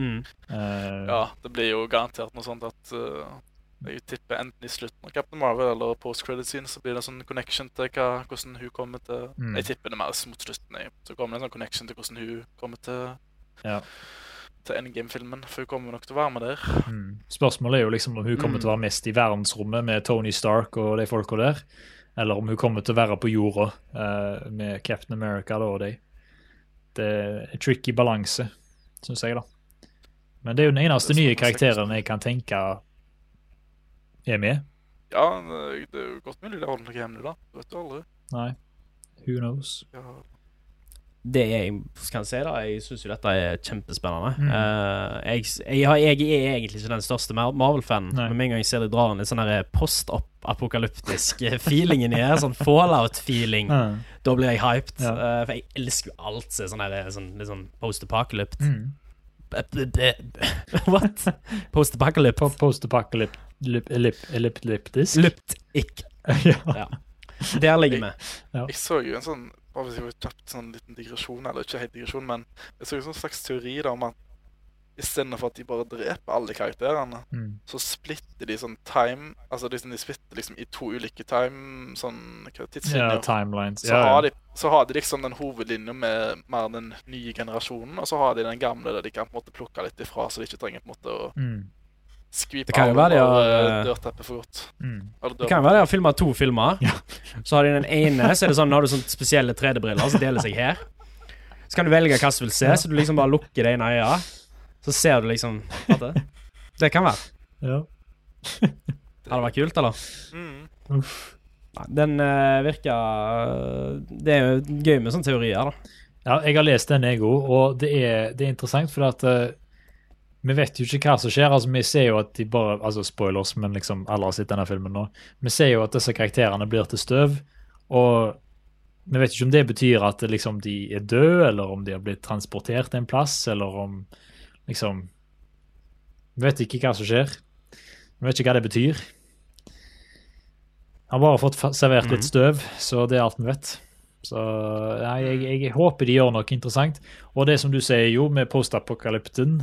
Ja, det blir jo garantert noe sånt at jeg tipper enten i slutten av Captain Marvel eller post-credit scene, så blir det en sånn connection til hvordan hun kommer til... Jeg tipper det mer mot slutten, så kommer det en sånn connection til hvordan hun kommer til Endgame-filmen, for hun kommer nok til å være med der. Spørsmålet er jo liksom om hun kommer til å være mest i verdensrommet med Tony Stark og de folka der, eller om hun kommer til å være på jorda med Captain America da, og de. Det er en tricky balanse, synes jeg da. Men det er jo den eneste nye karakteren jeg kan tenke er med. Ja, det er jo godt mulig det holder noe hjemme da. Det vet du aldri. Nei, who knows? Ja. Det jeg kan si da, jeg synes jo dette er kjempespennende. Jeg er egentlig ikke den største Marvel-fanen, men med en gang jeg ser de drar en litt sånn her post-apokalyptisk feelingen i her, sånn Fallout-feeling, da blir jeg hyped. For jeg elsker jo alt sånn her, litt sånn post-apokalypt. What? Post-apokalypt? Post-apokalyptisk? Lyptik. Ja. Der ligger vi. Jeg så jo en sånn, bare hvis jeg var kjapt sånn liten digresjon, eller ikke helt digresjon, men jeg så jo en sånn slags teori da om at i stedet for at de bare dreper alle karakterene, så splitter de sånn time, altså de splitter liksom i 2 ulike tidslinjer. Ja, timelines. Så har de liksom den hovedlinjen med mer den nye generasjonen, og så har de den gamle der de kan på en måte plukke litt ifra, så de ikke trenger på en måte å skvipe av dørteppet for godt. Det kan jo være de har filmet 2 filmer. Så har de den ene, så er det sånn, har du sånne spesielle 3D-briller som deler seg her. Så kan du velge hva du vil se, så du liksom bare lukker det ene øyet. Så ser du liksom at det kan være. Ja. Har det vært kult, eller? Nei, den virker... Det er jo gøy med sånne teorier, da. Ja, jeg har lest den og det er interessant, for at vi vet jo ikke hva som skjer. Altså, vi ser jo at de bare... Altså, spoilers, men liksom alle har sett denne filmen nå. Vi ser jo at disse karakterene blir til støv, og vi vet ikke om det betyr at liksom, de er døde, eller om de har blitt transportert til en plass, eller om... Liksom, vi vet ikke hva som skjer. Vi vet ikke hva det betyr. Han har bare fått servert litt støv, så det er alt vi vet. Så ja, jeg håper de gjør noe interessant. Og det som du sier jo, med post-apokalypten,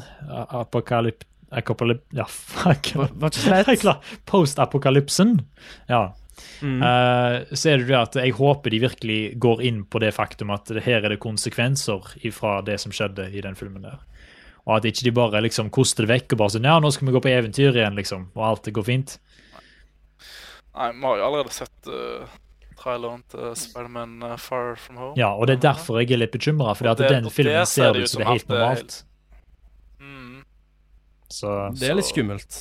ja, fuck. Post-apokalypsen, ja. Så er det det at jeg håper de virkelig går inn på det faktum at her er det konsekvenser fra det som skjedde i den filmen der. Og at ikke de bare liksom koster det vekk og bare sånn, ja, nå skal vi gå på eventyr igjen, liksom, og alt det går fint. Nei, vi har jo allerede sett traileren til Spider-Man Far From Home. Ja, og det er derfor jeg er litt bekymret, fordi at den filmen ser ut som det er helt normalt. Så, det er litt skummelt.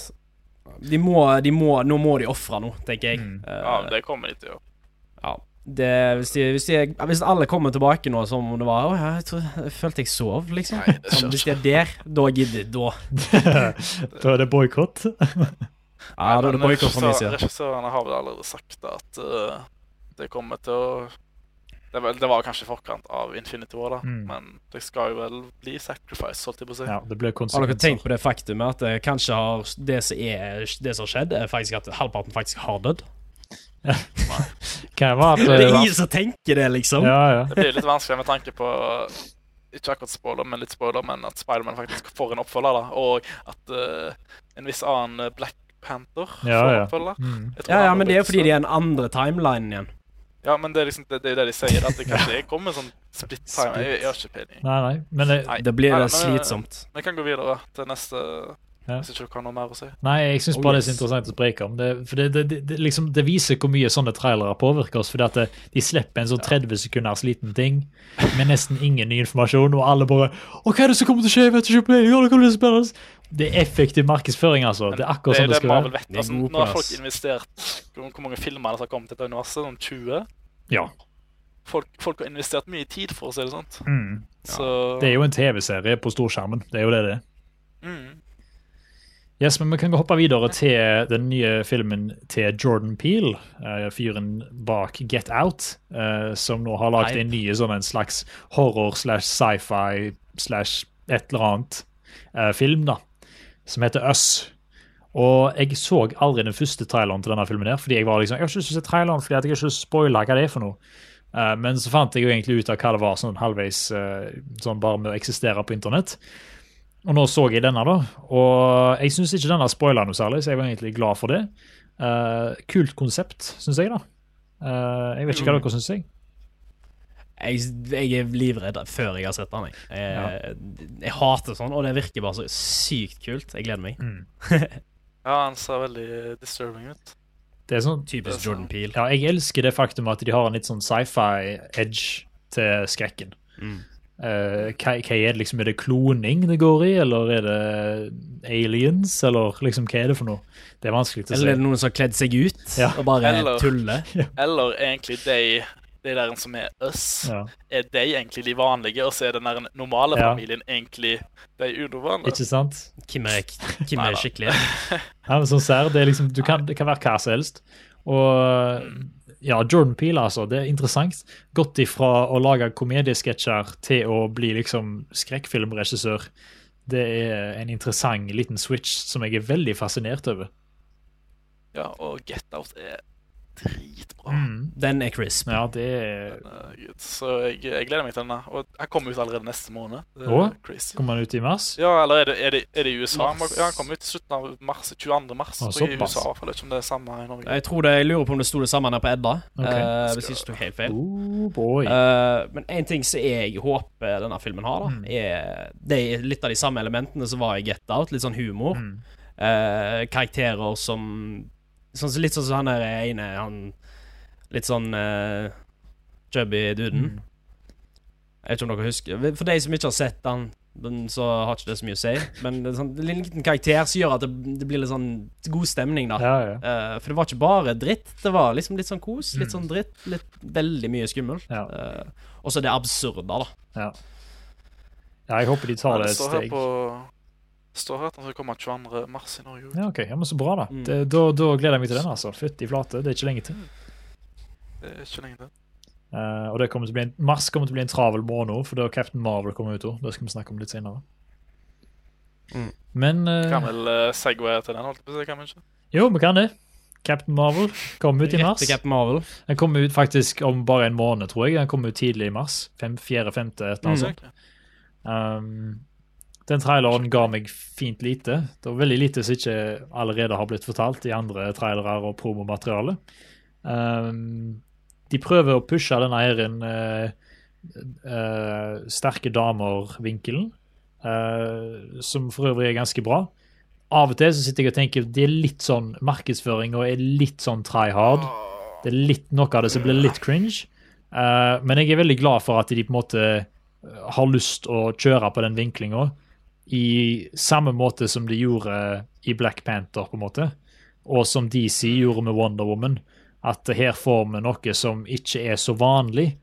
Nå må de offre noe, tenker jeg. Ja, det kommer de til å gjøre. Ja. Hvis alle kommer tilbake nå som om det var jeg følte jeg sov liksom. Nei, hvis de er der, da gidder da er det boykott. Ja, da er det boykott fra min side. Regissørene har vel allerede sagt at det kommer til å det var kanskje forkant av Infinity War da, men det skal jo vel bli sacrifice, holdt jeg på å si. Ja, det blir konsekvenser. Har dere tenkt på det faktumet at kanskje har det som har skjedd er faktisk at halvparten faktisk har dødd? Kan jeg være at det er ingen som tenker det liksom. Ja. Det blir litt vanskelig med tanke på ikke akkurat spoiler, men litt spoiler, men at Spider-Man faktisk får en oppfølger da, og at en viss annen Black Panther Ja, for ja. oppfølger. Jeg tror Ja, han men det er jo fordi blitt- de er den andre timelinen igjen. Ja, men det er liksom det er det de sier, at det kanskje kommer en sånn split time. Jeg har ikke peiling. Nei, men Nei. Det blir Nei, det men- slitsomt. Vi kan gå videre til neste. Ja. Hvis ikke dere har noe mer å si. Nei, jeg syns Oh, bare yes. det er så interessant å spreke om. For det viser hvor mye sånne trailere påvirker oss. Fordi at de slipper en sånn 30 sekunders liten ting med nesten ingen ny informasjon, og alle bare Å, hva er det som kommer til å skje? Jeg vet ikke, det kommer til å bli spennende. Det er effektiv markedsføring, altså. Det er akkurat sånn det skal Marvel være. vet. De er Altså, gode på nå har det, folk ass. investert hvor mange filmer det har kommet til dette universet? Sånn 20? Ja. Folk har investert mye tid, for å si det sånn. Så Det er jo en TV-serie på storskjermen. Det er jo det. Yes, men vi kan hoppe videre til den nye filmen til Jordan Peele, fyren bak Get Out, som nå har laget en ny sånn en slags horror/sci-fi/ et eller annet film, da, som heter Us. Og jeg så aldri den første traileren til denne filmen her, fordi jeg var liksom, jeg har ikke lyst til å se traileren fordi at jeg har ikke lyst til å spoile hva det er for noe. Men så fant jeg jo egentlig ut av hva det var, sånn halvveis sånn bare med å eksistere på internett. Og nå så jeg denne, da, og jeg syns ikke denne spoiler noe særlig, så jeg var egentlig glad for det. Kult konsept, syns jeg, da. Jeg vet ikke hva dere syns, jeg. Jeg er livredd før jeg har sett den. Jeg hater sånn, og det virker bare så sykt kult. Jeg gleder meg. Ja, han ser veldig disturbing ut. Det er sånn Typisk Jordan Peele. Ja, jeg elsker det faktum at de har en litt sånn sci-fi-edge til skrekken. Hva er det liksom? Er det kloning det går i, eller er det aliens, eller liksom, hva er det for noe? Det er vanskelig til å si. Eller er det noen som har kledd seg ut Ja. og bare Eller- tuller? Eller egentlig de der som er oss, Ja. er de egentlig de vanlige, og så er den der normale Ja. familien egentlig de unormale. Ikke sant? Hvem er Neida. skikkelig? Ja, men sånn ser det er liksom, det kan være hva som helst. Og ja, Jordan Peele, altså, det er interessant. Gått ifra å lage komediesketsjer til å bli liksom skrekkfilmregissør. Det er en interessant liten switch som jeg er veldig fascinert over. Ja, og Get Out er dritbra. Den er crisp. Ja, det er... Gud. Så jeg gleder meg til denne. Og han kommer ut allerede neste måned. Det er Å? crazy. Kommer han ut i mars? Ja, eller er det i USA? Mars. Ja, han kommer ut i slutten av mars, 22. mars. Å, tror jeg, i såpass. USA, i hvert fall. Jeg vet ikke om det er samme i Norge. Jeg lurer på om det sto det samme der på Edda. Ok. Hvis ikke sto helt feil. Oh boy. Men en ting som jeg håper denne filmen har, da, det er litt av de samme elementene som var i Get Out. Litt sånn humor. Karakterer som litt sånn som han der ene han, litt sånn chubby duden. Jeg vet ikke om dere husker. For de som ikke har sett den så har ikke det så mye å si. Men det er sånn, en liten karakter som gjør at det blir litt sånn god stemning, da. Ja. For det var ikke bare dritt. Det var liksom litt sånn kos, litt sånn dritt. Veldig mye skummelt. Ja. Og så det absurde, da. Ja, jeg håper de tar Ja, det det et står her steg. Det står her at den skal komme 22. mars i Norge. Ja, ok. Ja, men så bra, da. Da gleder jeg meg til den, altså. Fytti flate. Det er ikke lenge til. Det er ikke lenge til. Og det kommer til å bli mars kommer til å bli en travel måned, for da Captain Marvel kommer ut. Det skal vi snakke om litt senere. Men Kan vel segway til den, holdt jeg på å si, kan vi ikke? jo, vi kan det. Captain Marvel kommer ut i mars. Rett til Captain Marvel. Den kommer ut faktisk om bare en måned, tror jeg. Den kommer ut tidlig i mars. 4.-5. et eller annet sånt. Den traileren ga meg fint lite. Det var veldig lite som ikke allerede har blitt fortalt i andre trailere og promomateriale. De prøver å pushe denne her sterke damer-vinkelen, som for øvrig er ganske bra. Av og til så sitter jeg og tenker det er litt sånn markedsføring og er litt sånn try hard. Det er litt noe av det som blir litt cringe. Men jeg er veldig glad for at de på en måte har lyst å kjøre på den vinklinga i samme måte som de gjorde i Black Panther, på en måte, og som DC gjorde med Wonder Woman. At her får vi noe som ikke er så vanlig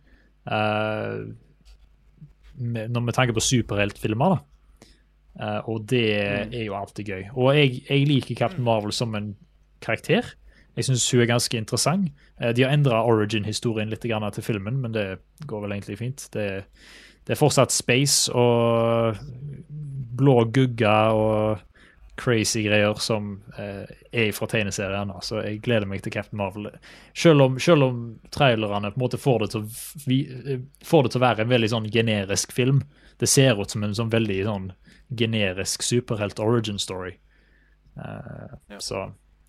når vi tenker på superheltfilmer, da. Og det er jo alltid gøy. Og jeg liker Captain Marvel som en karakter. Jeg synes hun er ganske interessant. De har endret origin-historien litt grann til filmen, men det går vel egentlig fint. Det er fortsatt space og blå gugger og crazy greier som er fra tegneserien. Så jeg gleder meg til Captain Marvel. Selv om trailerne på en måte får det til å være en veldig sånn generisk film. Det ser ut som en sånn veldig sånn generisk superhelt origin story. Så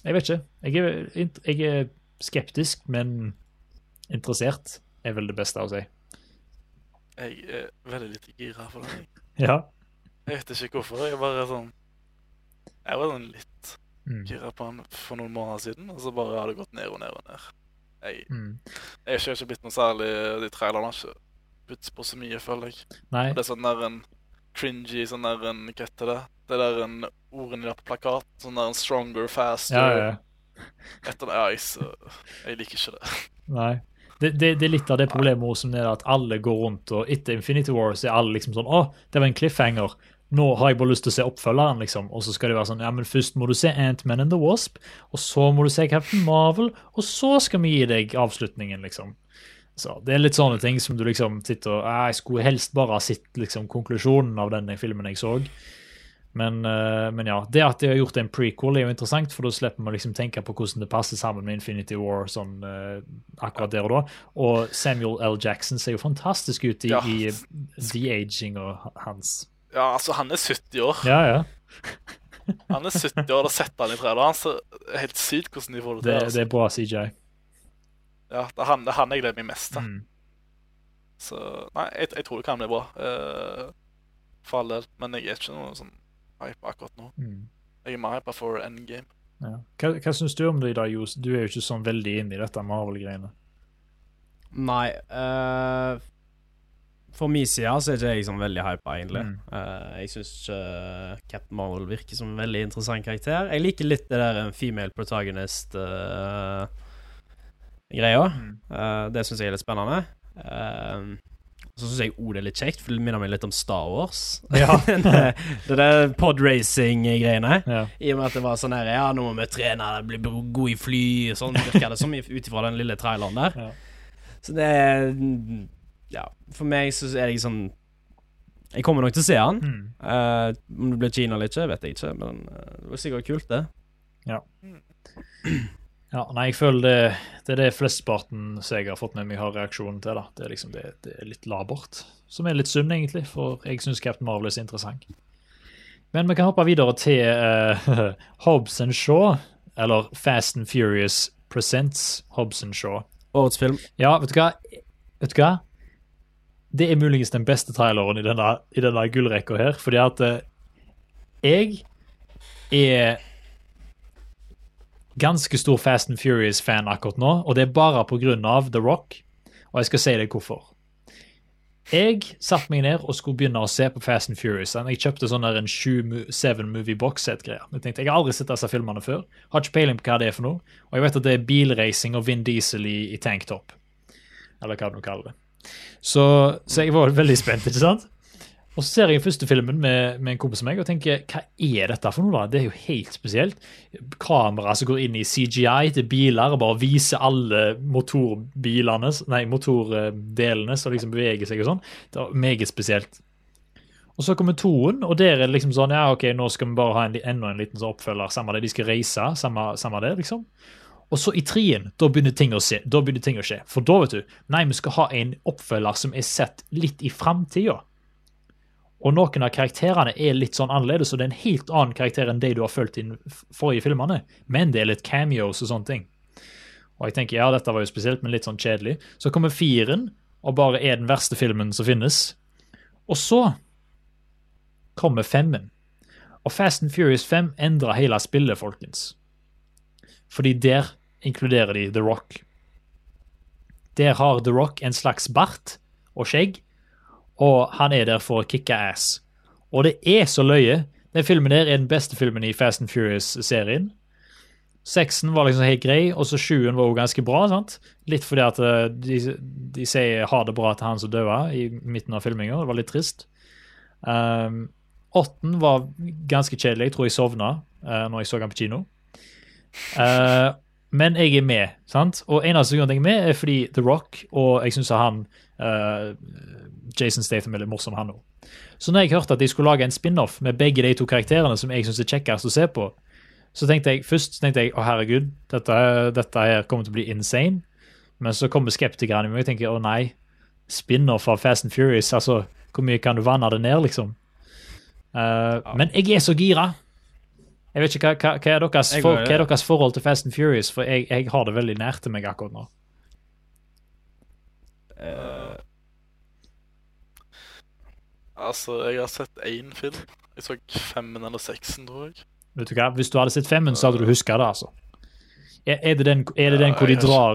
Jeg vet ikke. Jeg er skeptisk, men interessert er vel det beste å si. Jeg er veldig lite gira for den. Ja. Jeg vet ikke hvorfor. Jeg var sånn litt gira på den for noen måneder siden, og så bare har det gått ned og ned og ned. Jeg har ikke blitt noe særlig. De trailerne har ikke bytt på så mye, føler jeg. Nei. Og det er sånn der en cringy, sånn der en, hva heter det? Det der en ordene der på plakat, sånn der en stronger, faster. Ja. Etter det, jeg liker ikke det. Nei. Det er litt av det problemet også, som er at alle går rundt, og etter Infinity War så er alle liksom sånn, det var en cliffhanger. Nå har jeg bare lyst til å se oppfølgeren, liksom. Og så skal det være sånn, ja, men først må du se Ant-Man and the Wasp, og så må du se Captain Marvel, og så skal vi gi deg avslutningen, liksom. Så det er litt sånne ting som du liksom sitter og, jeg skulle helst bare ha sett liksom konklusjonen av denne filmen jeg så. Men ja, det at de har gjort en prequel er jo interessant, for da slipper man liksom tenke på hvordan det passer sammen med Infinity War sånn, akkurat der og da. Og Samuel L. Jackson ser jo fantastisk ut i de-aging og hans. Ja, altså han er 70 år. Ja. Han er 70 år, og setter han i traileren, så det er helt sykt hvordan de får det til. Altså. Det er bra CGI. Ja, det er han jeg gleder meg mest til. Så, nei, jeg tror det kan bli bra. For all del, men jeg er ikke noe sånn hype akkurat nå. Jeg er mer hype for Endgame. Ja. Hva synes du om det da, Jos? Du er jo ikke sånn veldig inne i dette Marvel-greiene. Nei, for min side så er ikke jeg sånn veldig hype egentlig. Jeg synes Captain Marvel virker som en veldig interessant karakter. Jeg liker litt det der female protagonist greia. Det synes jeg er litt spennende. Så synes jeg det er litt kjekt, for det minner meg litt om Star Wars. Ja. det der podracing-greiene. Ja. I og med at det var sånn her, ja, nå må vi trene, bli god i fly, og sånn virker det som utifra den lille traileren der. Ja. Så det ja, for meg så er det sånn, jeg kommer nok til å se han. Om det blir Kina eller ikke, vet jeg ikke, men det var sikkert kult det. Ja. Ja, nei, jeg føler det er det flestparten som jeg har fått med meg har reaksjonen til da. Det er liksom det er litt labert, som er litt synd egentlig, for jeg synes Captain Marvel er så interessant. Men vi kan hoppe videre til Hobbs & Shaw, eller Fast and Furious Presents Hobbs & Shaw. Årets film. Ja, vet du hva? Det er muligens den beste traileren i denne gullrekka her, fordi at jeg er ganske stor Fast and Furious-fan akkurat nå, og det er bare på grunn av The Rock, og jeg skal si deg hvorfor. Jeg satt meg ned og skulle begynne å se på Fast and Furious. Jeg kjøpte sånn der en 7-movie box-set-greier. Jeg tenkte, jeg har aldri sett disse filmene før, har ikke peiling på hva det er for noe, og jeg vet at det er bilracing og Vin Diesel i tanktop, eller hva du kaller det. Så jeg var veldig spent, ikke sant? Og så ser jeg første filmen med en kompis med meg og tenker, hva er dette for noe da? Det er jo helt spesielt. Kamera som går inn i CGI til biler og bare viser alle motordelene som liksom beveger seg og sånn. Det var meget spesielt. Og så kommer toen, og der er det liksom sånn, ja ok, nå skal vi bare ha enda en liten så oppfølger, samme det, de skal reise, samme det liksom. Og så i trien, da begynner ting å skje. For da vet du, nei, vi skal ha en oppfølger som er sett litt i fremtiden. Og noen av karakterene er litt sånn annerledes, så det er en helt annen karakter enn de du har følt i forrige filmene. Men det er litt cameos og sånne ting. Og jeg tenker, ja, dette var jo spesielt, men litt sånn kjedelig. Så kommer 4-en, og bare er den verste filmen som finnes. Og så kommer 5-en. Og Fast and Furious 5 endrer hele spillet, folkens. Fordi der inkluderer de The Rock. Der har The Rock en slags bart og skjegg, og han er der for å kicke ass. Og det er så løye. Den filmen der er den beste filmen i Fast and Furious-serien. 6-en var liksom helt grei, og så 7-en var jo ganske bra, sant? Litt fordi at de sier ha det bra til han som døde i midten av filmingen. Det var litt trist. 8-en var ganske kjedelig. Jeg tror jeg sovnet når jeg så han på kino. Men jeg er med, sant? Og eneste grunn jeg er med er fordi The Rock, og jeg synes at han Jason Statham er litt morsom han også. Så når jeg hørte at de skulle lage en spin-off med begge de to karakterene som jeg synes er kjekkest å se på, så tenkte jeg, å herregud, dette her kommer til å bli insane. Men så kommer skeptikerne i meg og tenker, å nei, spin-off av Fast and Furious, altså, hvor mye kan du vanne det ned, liksom? Men jeg er så gira. Jeg vet ikke, hva er deres forhold til Fast and Furious? For jeg har det veldig nært til meg akkurat nå. Altså, jeg har sett én film. Jeg så 5 eller 6, tror jeg. Vet du hva? Hvis du hadde sett 5, så hadde du husket det, altså. Er det den hvor de drar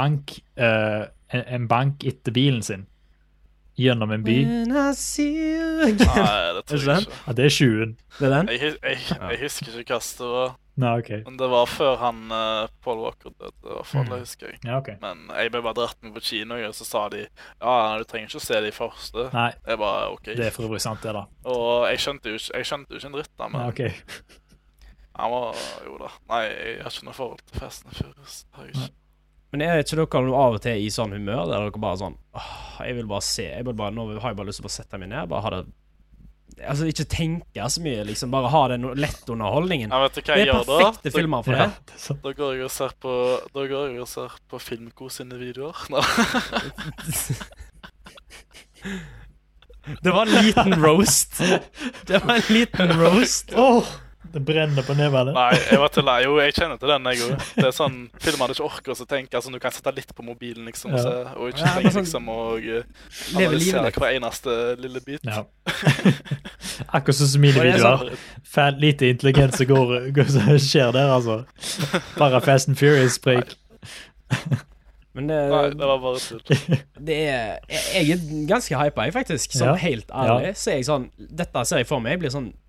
en bank etter bilen sin gjennom en by? Nei, det tror jeg ikke. Ja, det er 20. Det er den? Jeg husker ikke hva det var. Nei, ok. Men det var før han Paul Walker døde, i hvert fall, det husker jeg. Ja, ok. Men jeg ble bare dratt med på kino, og så sa de ja, du trenger ikke å se de første. Nei, Jeg bare, ok. det er for øvrig sant det da. Og jeg skjønte jo ikke en dritt da, men Ja, ok. han var jo da. Nei, jeg har ikke noe forhold til Fast and Furious. Det har jeg ikke. Men er ikke dere noe av og til i sånn humør, der dere bare sånn, jeg vil bare se, nå har jeg bare lyst til å sette meg ned, bare ha det, altså ikke tenke så mye, liksom, bare ha den lett underholdningen. Ja, vet du hva Det jeg er gjør da? perfekte filmer for det. det er sant. Da går jeg og ser på Filmkos sine videoer. Det var en liten roast. Det brenner på nevene. Nei, jeg kjenner til den, jeg også. Det er sånn filmer du ikke orker å tenke, altså du kan sette litt på mobilen, liksom, og ikke tenke liksom, og analysere hver eneste lille bit. Ja. Akkurat som mine videoer. Lite intelligens som skjer der, altså. Bare Fast and Furious-preik. Men Nei, det var bare tull. Jeg er ganske hypa, jeg faktisk. Sånn helt ærlig, så er jeg sånn, dette ser jeg for meg, jeg blir sånn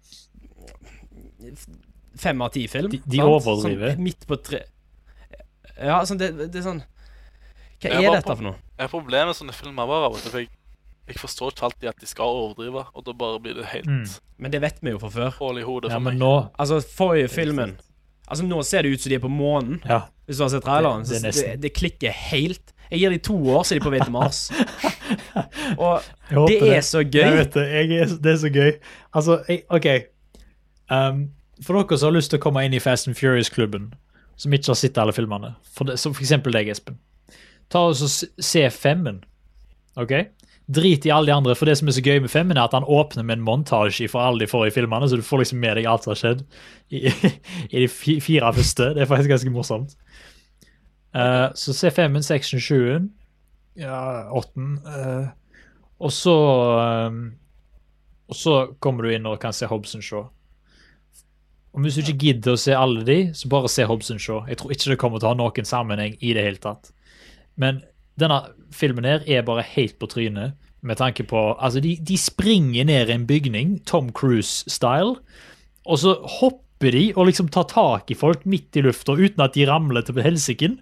5 av 10 film. De overdriver. Sånn midt på 3. Ja, sånn, det er sånn, hva er dette for noe? Jeg har problemer med sånne filmer bare av og til, for jeg forstår ikke alltid at de skal overdrive, og da bare blir det helt Men det vet vi jo fra før. hål i hodet Ja, for men meg. nå... Altså, forrige filmen, altså nå ser det ut som de er på månen. Ja. Hvis du har sett traileren, Det er så nesten. det klikker helt. Jeg gir de 2 år, så er de på vei til Mars. Og Jeg håper det er så gøy. Jeg vet det, det er så gøy. Altså, ok. For dere som har lyst til å komme inn i Fast and Furious-klubben, som ikke har sett alle filmene, som for eksempel deg, Espen, ta og så se 5-en, ok? Drit i alle de andre, for det som er så gøy med 5-en er at han åpner med en montage for alle de forrige filmene, så du får liksom med deg alt som har skjedd i de 4 første. Det er faktisk ganske morsomt. Så se 5-en, 6-en, 7-en, ja, 8-en, og så kommer du inn og kan se Hobbs & Shaw. Og hvis du ikke gidder å se alle de, så bare se Hobbs & Shaw. Jeg tror ikke det kommer til å ha noen sammenheng i det hele tatt. Men denne filmen her er bare helt på trynet, med tanke på, altså de springer ned i en bygning, Tom Cruise-style, og så hopper de og liksom tar tak i folk midt i lufta uten at de ramler til helsiken.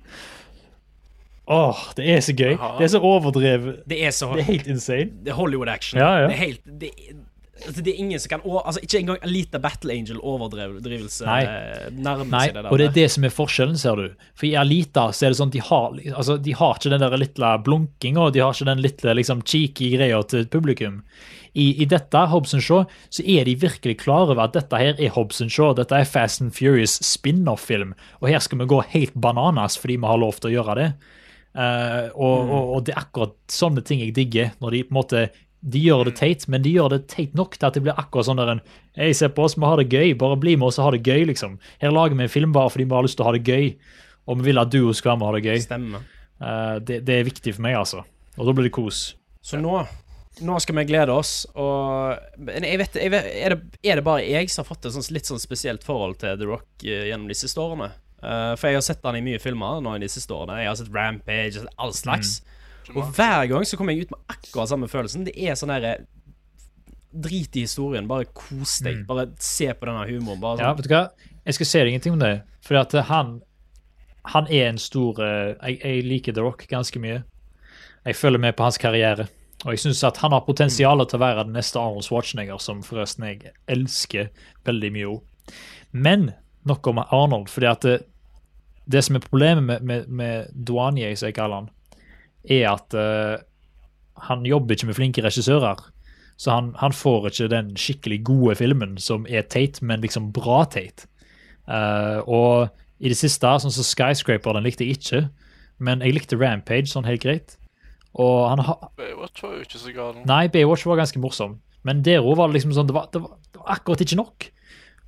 Det er så gøy. Det er så overdrevet. Det er helt insane. Det er Hollywood action. Ja. Det er helt... Det er ingen som kan ikke engang Alita Battle Angel overdrivelse nærmer seg det der. Og det er det som er forskjellen, ser du. For i Alita så er det sånn de har ikke den der lille blunking, og de har ikke den lille liksom cheeky greia til publikum. I dette, Hobbs & Shaw, så er de virkelig klare over at dette her er Hobbs & Shaw, dette er Fast and Furious spin-off-film, og her skal vi gå helt bananas fordi vi har lov til å gjøre det. Og det er akkurat sånne ting jeg digger, når de på en måte de gjør det teit, men de gjør det teit nok til at det blir akkurat sånn der jeg ser på oss, vi har det gøy, bare bli med oss og ha det gøy, liksom. Her lager vi en film bare fordi vi har lyst til å ha det gøy, og vi vil at du skal være med og ha det gøy. Stemmer. Det er viktig for meg, altså. Og da blir det kos. Så nå skal vi glede oss, og jeg vet, er det bare jeg som har fått et litt sånn spesielt forhold til The Rock gjennom de siste årene? For jeg har sett han i mye filmer nå i de siste årene. Jeg har sett Rampage, all slags. Og hver gang så kommer jeg ut med akkurat samme følelsen. Det er sånn der drit i historien, bare kos deg. Bare se på denne humoren. Bare sånn. Ja, vet du hva? Jeg skal se deg ingenting om det. Fordi at han er en stor... Jeg liker The Rock ganske mye. Jeg følger med på hans karriere. Og jeg synes at han har potensial til å være den neste Arnold Schwarzenegger, som forresten jeg elsker veldig mye også. Men nok om Arnold, fordi at det som er problemet med Douanier, som jeg kaller han, er at han jobber ikke med flinke regissører, så han får ikke den skikkelig gode filmen som er teit, men liksom bra teit. Og i det siste, sånn som Skyscraper, den likte jeg ikke, men jeg likte Rampage sånn helt greit. Og Baywatch var jo ikke så gal. Nei, Baywatch var ganske morsom, men der også var det liksom sånn, det var akkurat ikke nok.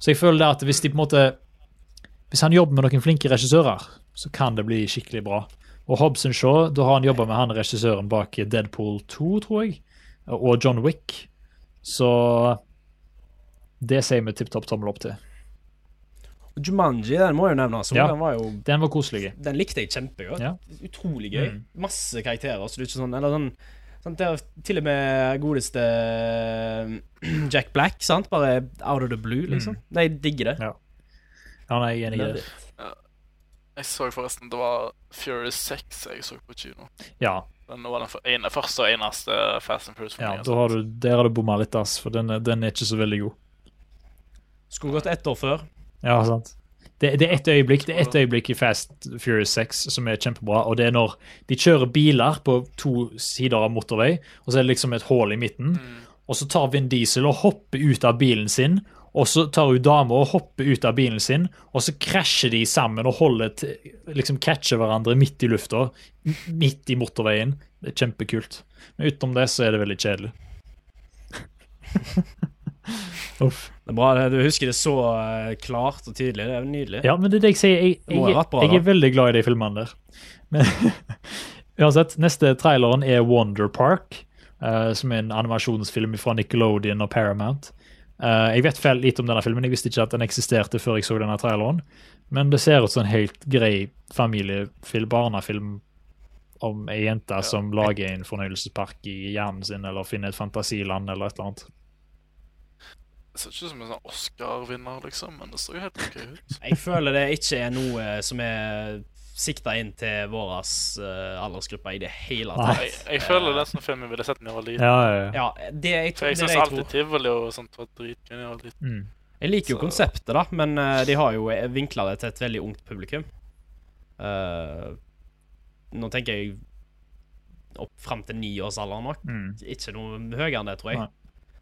Så jeg føler det at hvis de på en måte hvis han jobber med noen flinke regissører, så kan det bli skikkelig bra. Og Hobson Shaw, da har han jobbet med han regissøren bak Deadpool 2, tror jeg, og John Wick. Så det sier vi tipp-topp tommel opp til. Jumanji, den må jo nevnes. Ja, den var koselig. Den likte jeg kjempegodt. Ja. Utrolig gøy. Masse karakterer, så det er ikke sånn, eller sånn det er til og med godeste Jack Black, sant? Bare out of the blue, liksom. Jeg digger det. Ja, nei, jeg er enig i det. Jeg så forresten, det var Furious 6 jeg så på kino. Ja. Den var den første og eneste Fast and Furious for meg. Ja, der har du bommet litt, ass, for den er ikke så veldig god. Skulle gått 1 år før. Ja, sant. Det er ett øyeblikk i Fast Furious 6 som er kjempebra, og det er når de kjører biler på 2 sider av motorvei, og så er det liksom et hål i midten, og så tar Vin Diesel og hopper ut av bilen sin, og så tar hun dame og hopper ut av bilen sin, og så krasjer de sammen og liksom catcher hverandre midt i lufta, midt i motorveien. Det er kjempekult. Men utenom det så er det veldig kjedelig. Uff. Det er bra, du husker det så klart og tydelig. Det er nydelig. Ja, men det er det jeg sier. Jeg er veldig glad i de filmene der. Men uansett, neste traileren er Wonder Park, som er en animasjonsfilm fra Nickelodeon og Paramount. Jeg vet litt om denne filmen. Jeg visste ikke at den eksisterte før jeg så denne traileren. Men det ser ut som en helt grei familiefilm, barnefilm om en jente som lager en fornøyelsespark i hjernen sin, eller finner et fantasiland, eller et eller annet. Det ser ikke ut som en sånn Oscar-vinner, liksom, men det ser jo helt ok ut. Jeg føler det ikke er noe som er sikta inn til vår aldersgruppe i det hele tatt. Jeg føler det er sånn film jeg ville sett når jeg var liten. Ja, det jeg tror. Jeg synes alltid tivoli og sånt var dritgøy når jeg var liten. Jeg liker jo konseptet, da, men de har jo vinklet det til et veldig ungt publikum. Nå tenker jeg opp frem til 9-årsalderen nok. Ikke noe høyere enn det, tror jeg.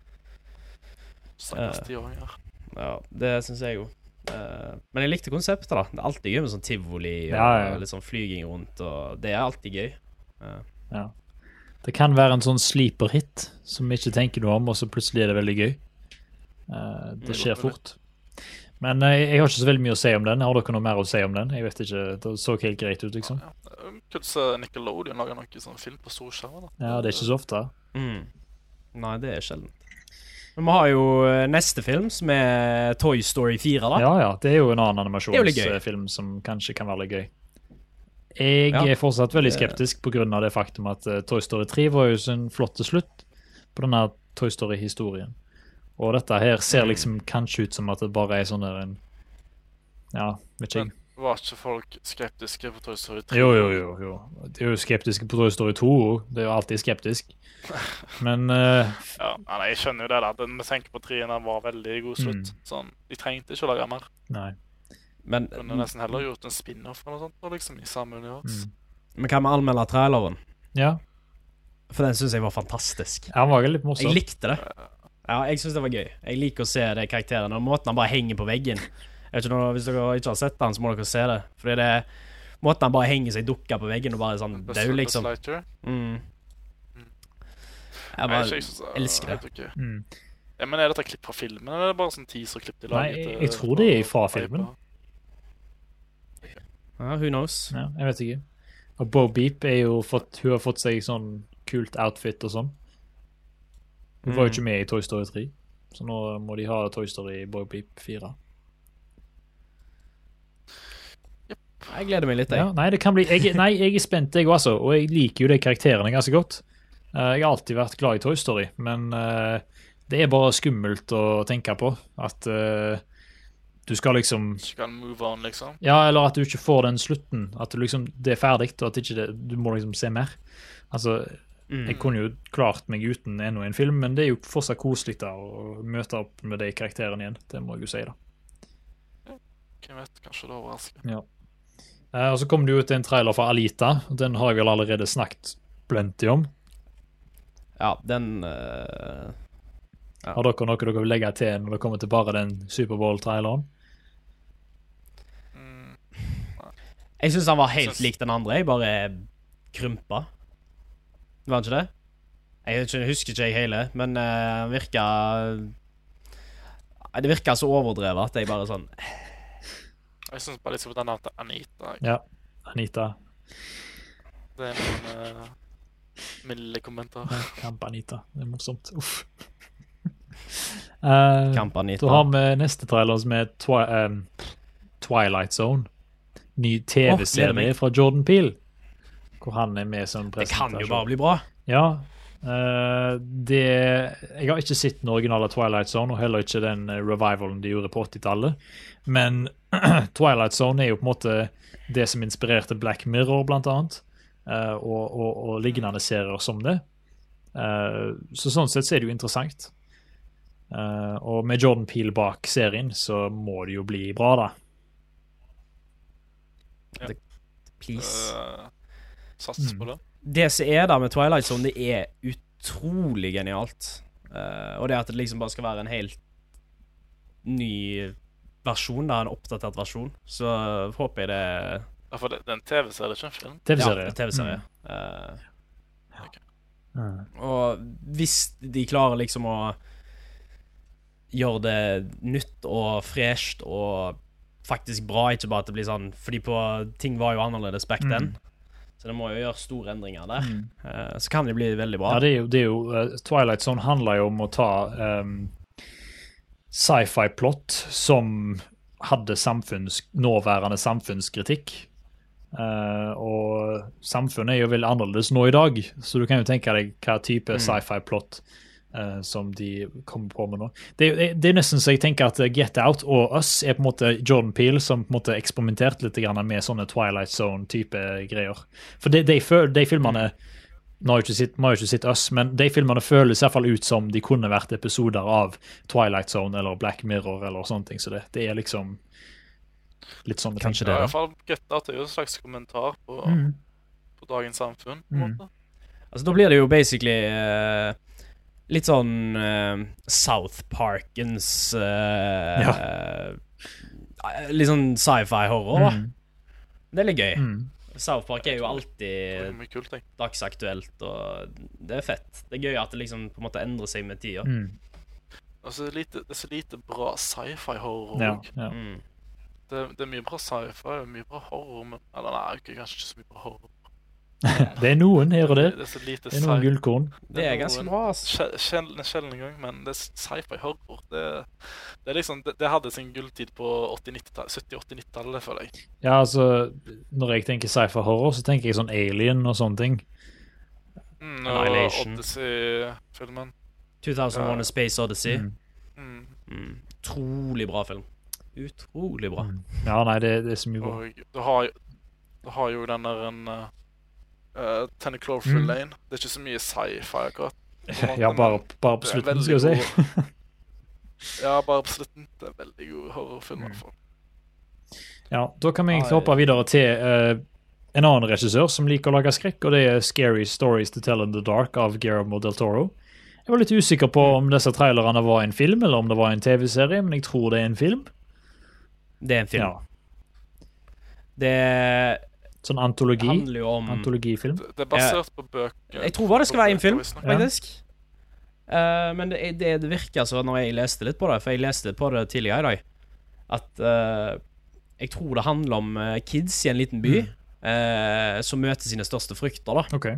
Ja, det synes jeg jo. Men jeg likte konseptet, da. Det er alltid gøy med sånn tivoli og litt sånn flyging rundt, og det er alltid gøy. Ja. Det kan være en sånn sleeper hit som vi ikke tenker noe om, og så plutselig er det veldig gøy. Det skjer fort. Men jeg har ikke så veldig mye å si om den. Har dere noe mer å si om den? Jeg vet ikke, det så helt greit ut, liksom. Kanskje Nickelodeon lager noen sånn film på storskjerm, da. Ja, det er ikke så ofte. Nei, det er sjelden. Men vi har jo neste film, som er Toy Story 4, da. Ja, det er jo en annen animasjonsfilm som kanskje kan være litt gøy. Jeg er fortsatt veldig skeptisk på grunn av det faktum at Toy Story 3 var jo sin flotte slutt på denne Toy Story-historien. Og dette her ser liksom kanskje ut som at det bare er sånn der en... Ja, vet ikke jeg. Var ikke folk skeptiske på Toy Story 3? Jo. De er jo skeptiske på Toy Story 2. Det er jo alltid skeptisk. Men... jeg skjønner jo det da. Vi tenker på 3-en var veldig god slutt. Sånn, de trengte ikke å lage mer. Nei. Men kunne nesten heller gjort en spin-off eller noe sånt, liksom, i samme univers. Men kan vi anmelde traileren? Ja. For den synes jeg var fantastisk. Ja, den var litt morsom. Jeg likte det. Ja, jeg synes det var gøy. Jeg liker å se det karakteren, og måten han bare henger på veggen. Jeg vet ikke noe, hvis dere ikke har sett den, så må dere se det. Fordi det er måten han bare henger seg dukka på veggen, og bare sånn, det er jo liksom... Jeg bare elsker det. Men er dette klipp fra filmen, eller er det bare sånn teaser-klipp de laget? Nei, jeg tror det er fra filmen. Ja, who knows? Ja, jeg vet ikke. Og Bo Beep hun har fått seg sånn kult outfit og sånn. Hun var jo ikke med i Toy Story 3, så nå må de ha Toy Story Bo Beep 4. Jeg gleder meg litt, jeg. Ja, nei, det kan bli... jeg er spent, jeg også, og jeg liker jo de karakterene ganske godt. Jeg har alltid vært glad i Toy Story, men det er bare skummelt å tenke på, at du skal liksom... Skal move on, liksom? Ja, eller at du ikke får den slutten, at du liksom, det er ferdig, og at ikke du må liksom se mer. Altså, jeg kunne jo klart meg uten enda en film, men det er jo fortsatt koselig da, å møte opp med de karakterene igjen, det må jeg jo si da. Hvem vet, kanskje det overrasker. Ja. Og så kom det jo ut en trailer fra Alita, og den har jeg vel allerede snakket plenty om. Ja, den... Har dere noe dere vil legge til når det kommer til bare den Super Bowl-traileren? Jeg synes han var helt lik den andre, jeg bare krympa. Var han ikke det? Jeg husker ikke jeg hele, men han virka... Det virker så overdrevet at jeg bare sånn Jeg synes bare liksom den navnet Anita. Ja, Anita. Det er en milde kommentar. Kamp Anita. Det er morsomt. Uff. Kamp Anita. Da har vi neste trailer som er Twilight Zone. Ny TV-serie fra Jordan Peele. Hvor han er med som presentasjon. Det kan jo bare bli bra. Ja. Jeg har ikke sett den originale Twilight Zone, og heller ikke den revivalen de gjorde på 80-tallet. Men Twilight Zone er jo på en måte det som inspirerte Black Mirror, blant annet. Og lignende serier som det. Så sånn sett så er det jo interessant. Og med Jordan Peele bak serien, så må det jo bli bra, da. Ja. Please. Sats på det. Det som er der med Twilight Zone, det er utrolig genialt. Og det at det liksom bare skal være en helt ny versjon, da, en oppdatert versjon. Så håper jeg det... Ja, for det er en TV-serie, ikke en film? TV-serie. Ja, TV-serie. Og hvis de klarer liksom å gjøre det nytt og fresht og faktisk bra, ikke bare at det blir sånn, fordi ting var jo annerledes back then. Så det må jo gjøre store endringer der. Så kan det bli veldig bra. Ja, det er jo Twilight Zone handler jo om å ta sci-fi-plott som hadde nåværende samfunnskritikk. Og samfunnet er jo veldig annerledes nå i dag, så du kan jo tenke deg hva type sci-fi-plott som de kommer på med nå. Det er nesten så jeg tenker at Get Out og Us er på en måte Jordan Peele som på en måte eksperimentert litt med sånne Twilight Zone-type greier. For de filmene nå har jeg ikke sett Us, men de filmene føles i hvert fall ut som de kunne vært episoder av Twilight Zone eller Black Mirror eller sånne ting, så det er liksom litt sånn. Kanskje det, I da. hvert fall Get Out er jo en slags kommentar på dagens samfunn, på en måte. Altså, da blir det jo basically litt sånn South Parkens litt sånn sci-fi horror, da. Det er litt gøy. South Park er jo alltid mye kult, dagsaktuelt, og det er fett. Det er gøy at det liksom på en måte endrer seg med tida. Altså, det er så lite bra sci-fi horror. Ja. Det er mye bra sci-fi og mye bra horror, men eller nei, kanskje ikke så mye bra horror. Det er noen her og der. Det er så lite det er noen gullkorn. Det er ganske bra, altså. Sjelden gang, men det er sci-fi horror. Det er liksom, det hadde sin gulltid på 70-80-90-tallet, føler jeg. Ja, altså, når jeg tenker sci-fi horror, så tenker jeg sånn Alien og sånne ting. Og Odyssey-filmen. 2001: A Space Odyssey. Utrolig bra film. Utrolig bra. Ja, nei, det er så mye bra. Og du har jo den der en 10 Cloverfield Lane. Det er ikke så mye sci-fi akkurat. Ja, bare på slutten, skal jeg si. Ja, bare på slutten. Det er veldig god horrorfilm, i hvert fall. Ja, da kan vi egentlig hoppe videre til en annen regissør som liker å lage skrekk, og det er Scary Stories to Tell in the Dark av Guillermo del Toro. Jeg var litt usikker på om disse trailerne var en film, eller om det var en TV-serie, men jeg tror det er en film. Det er en film. Ja. Det sånn antologi. handler jo om Antologifilm. Det er basert på bøker. Jeg tror bare det skal være en film, faktisk. Men det virker altså når jeg leste litt på det, for jeg leste litt på det tidligere i dag, at jeg tror det handler om kids i en liten by som møter sine største frykter, da. Ok.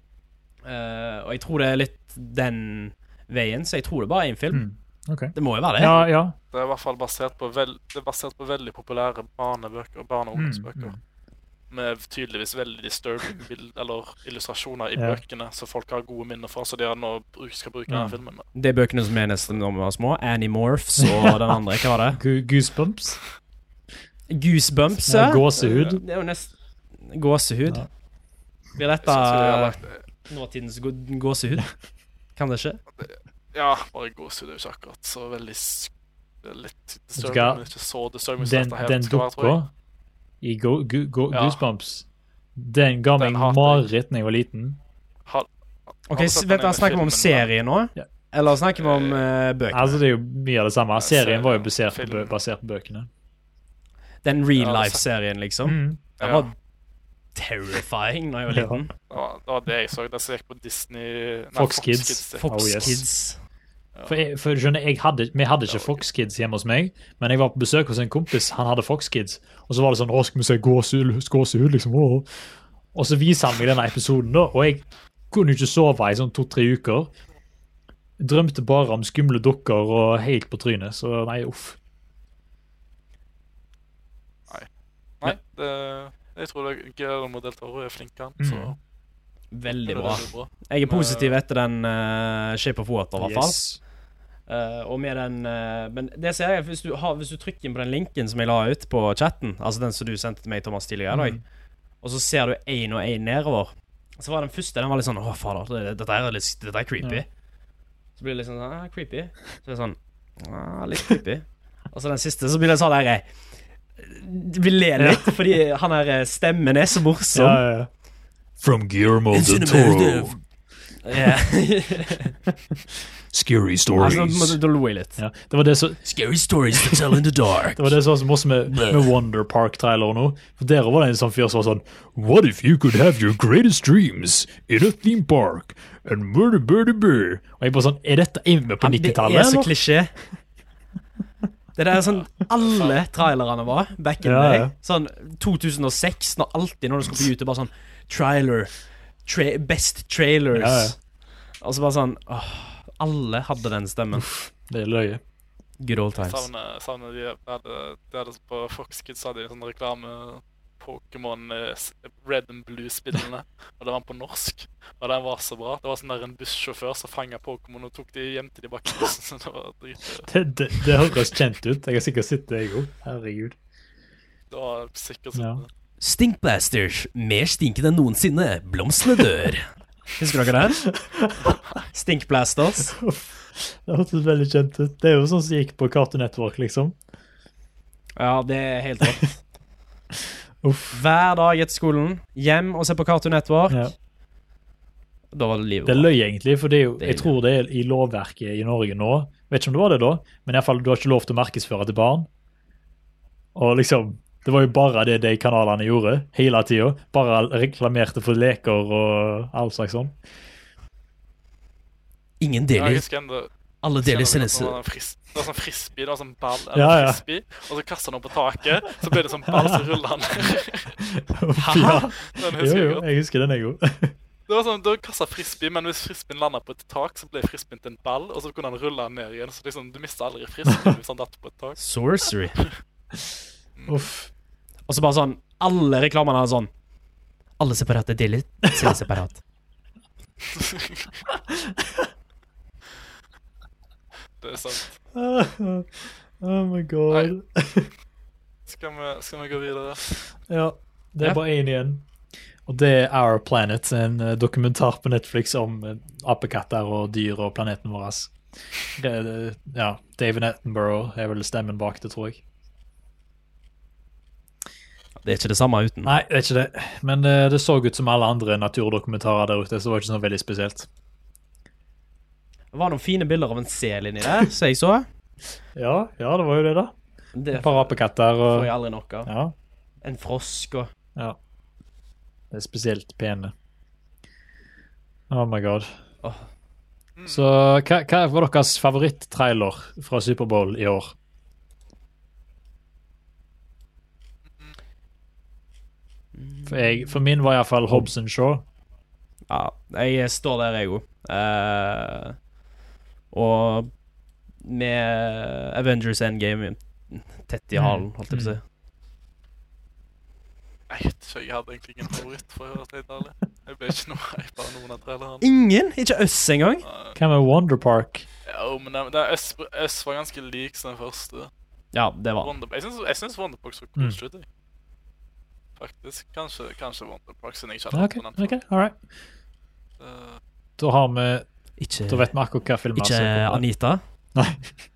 Og jeg tror det er litt den veien, så jeg tror det bare er en film. Okay. Det må jo være det. Ja. Det er i hvert fall basert på veldig populære barnebøker, barne- og ungdomsbøker. Med tydeligvis veldig disturbing eller illustrasjoner i bøkene, så folk har gode minner fra, så de skal bruke denne filmen. Det er bøkene som er nesten når vi var små. Animorphs og den andre, hva var det? Goosebumps. Goosebumps, ja. Gåsehud. Det er jo nesten gåsehud. Blir dette nåtidens gåsehud? Kan det ikke? Ja, bare gåsehud er jo ikke akkurat så veldig litt disturbing, men ikke så disturbing som dette helt skal være, tror jeg. I Goosebumps. Den ga meg mareritt når jeg var liten. Ok, snakker vi om serien nå? Ja. Eller snakker vi om bøkene? Altså, det er jo mye av det samme. Serien var jo basert på bøkene. Den real life-serien, liksom. Den var terrifying når jeg var liten. Det var det jeg så. Det som gikk på Disney... Fox Kids. Fox Kids. For skjønner, vi hadde ikke Fox Kids hjemme hos meg, men jeg var på besøk hos en kompis, han hadde Fox Kids, og så var det sånn, skal vi se gåsehud, liksom, Og så viser han meg denne episoden da, og jeg kunne ikke sove i sånn 2-3 uker. Drømte bare om skumle dukker og helt på trynet, så nei, uff. Nei, jeg tror Guillermo del Toro flink han, så... Veldig bra. Jeg positiv etter den Shape of Water, I hvert fall. Yes. Og med den men det ser jeg, hvis du trykker inn på den linken som jeg la ut på chatten, altså den som du sendte til meg, Thomas, tidligere i dag, og så ser du en og en nedover, så var den første, den var litt sånn, fader, dette er creepy. Så blir det litt sånn, creepy. Så er det sånn, litt creepy. Og så den siste, så blir det sånn der, vi ler litt, fordi han stemmen så morsom. Ja. From Guillermo del Toro. Scary stories. Altså, da lo jeg litt. Ja, det var det så... Scary stories to tell in the dark. Det var det som også med Wonder Park-trailer nå. For der var det en sånn fyr som var sånn, What if you could have your greatest dreams in a theme park? And murder. Og jeg bare sånn, dette med på 90-tallet? Det så klisjé. Det der sånn, alle trailerne var back in the day. Sånn 2006, når det skulle på YouTube, bare sånn, trailer, best trailers. Og så bare sånn, alle hadde den stemmen. Det løye. Good old times. Savner de hadde på Fox Kids hadde de en sånn reklame Pokémon Red and Blue-spillene, og det var på norsk, og den var så bra. Det var sånn der en bussjåfør som fanget Pokémon og tok de hjem til de bak i bussen. Det var drit. Det høres kjent ut. Jeg har sikkert sett det, jeg også. Herregud. Det var sikkert sånn. Stinkblasters, mer stinket enn noensinne. Blomstene dør. Husker dere den? Stinkblasters. Det hørtes veldig kjent ut. Det jo sånn som gikk på Cartoon Network, liksom. Ja, det helt rått. Hver dag etter skolen, hjem og se på Cartoon Network. Ja. Da var det livet. Det løy egentlig, for jeg tror det i lovverket i Norge nå. Vet ikke om det var det da, men i hvert fall du har ikke lov til å markedsføre til barn. Og liksom, det var jo bare det de kanalene gjorde hele tiden. Bare reklamerte for leker og alt slags sånn. Ingen deler. Alle deler sendes. Det var sånn frisbee, det var sånn ball eller frisbee, og så kastet han på taket, så ble det sånn ball, så rullet han. Jeg husker den jeg også. Det var sånn, du kastet frisbee, men hvis frisbeen landet på et tak, så ble frisbeen til en ball, og så kunne han rulle han ned igjen, så liksom, du mistet aldri frisbeen hvis han datt på et tak. Sorcery. Og så bare sånn, alle reklamene er sånn, alle separate deler, selv separat. Det sant. Oh my god. Skal vi gå videre? Ja, det bare en igjen. Og det Our Planet, en dokumentar på Netflix om apekatter og dyr og planeten vår. David Attenborough vel stemmen bak det, tror jeg. Det ikke det samme uten. Nei, det ikke det. Men det så ut som alle andre naturdokumentarer der ute, så det var ikke sånn veldig spesielt. Det var noen fine bilder av en sel inni der, så jeg så. Ja, det var jo det da. Et par apekatter. Og... får jeg aldri noe. Ja. En frosk og... Ja. Det spesielt pene. Oh my god. Så hva var deres favoritt-trailer fra Superbowl i år? For min var i hvert fall Hobbs & Shaw. Ja, jeg står der jeg også. Og med Avengers Endgame tett i halen, holdt jeg på å si. Jeg vet ikke, jeg hadde egentlig ingen favoritt, for å høre litt ærlig. Jeg ble ikke noe hype av noen av trailerne. Ingen? Ikke Øss engang? Hva med Wonder Park? Ja, men Øss var ganske lik som den første. Ja, det var. Jeg synes Wonder Park så koselig ut, faktisk. Kanskje Wonder Park, siden jeg ikke hadde på den. Ok, alright. Da har vi... Da vet vi akkurat hva filmen ikke Anita? Nei.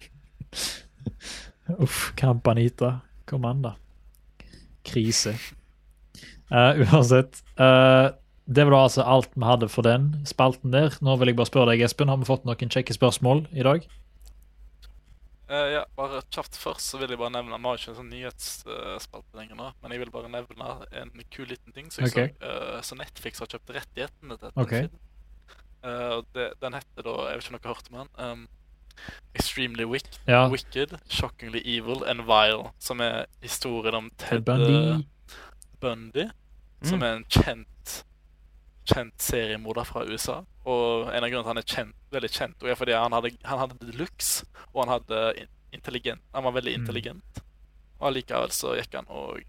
Kamp Anita. Kom an da. Krise. Uansett. Det var da altså alt vi hadde for den spalten der. Nå vil jeg bare spørre deg, Espen, har vi fått noen kjekke spørsmål i dag? Ja, bare kjapt først så vil jeg bare nevne, vi har ikke en sånn nyhetsspalte lenger nå, men jeg vil bare nevne en kul liten ting, så så Netflix har kjøpt rettighetene til den filmen. Den heter da, jeg vet ikke om dere har hørt om den, Extremely Ja. Wicked, Shockingly Evil and Vile, som historien om Ted Bundy, som en kjent seriemorder fra USA. Og en av grunnene til han veldig kjent, og fordi han hadde looks, og han var veldig intelligent. Og allikevel så gikk han og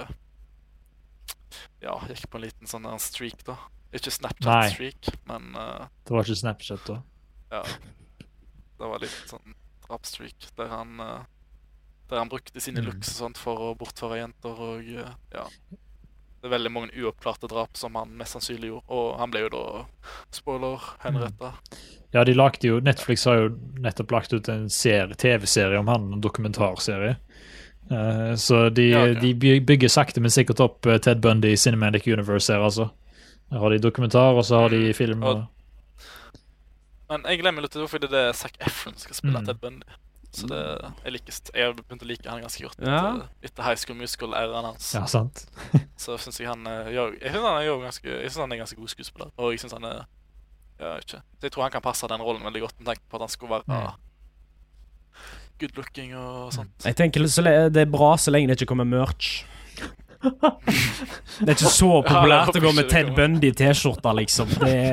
gikk på en liten sånn streak da. Ikke Snapchat-streak, men det var ikke Snapchat da. Ja, det var litt sånn drapstreak, der han brukte sine looks og sånt for å bortføre jenter, og det veldig mange uoppklarte drap som han mest sannsynlig gjorde, og han ble jo da, spoiler, henrettet. Ja, Netflix har jo nettopp lagt ut en TV-serie om han, en dokumentarserie. Så de bygger sakte, men sikkert opp Ted Bundy Cinematic Universe her, altså. Der har de dokumentar, og så har de film. Men jeg glemmer litt fordi det Zac Efron skal spille Ted Bundy. Så jeg har begynt å like han ganske godt etter High School Musical-æren hans. Ja, sant. Så synes jeg han er ganske god skuespiller. Og jeg synes han så jeg tror han kan passe den rollen veldig godt, med tanke på at han skulle være good looking og sånt. Jeg tenker det bra så lenge det ikke kommer merch. Det ikke så populært å gå med Ted Bundy t-skjorter, liksom.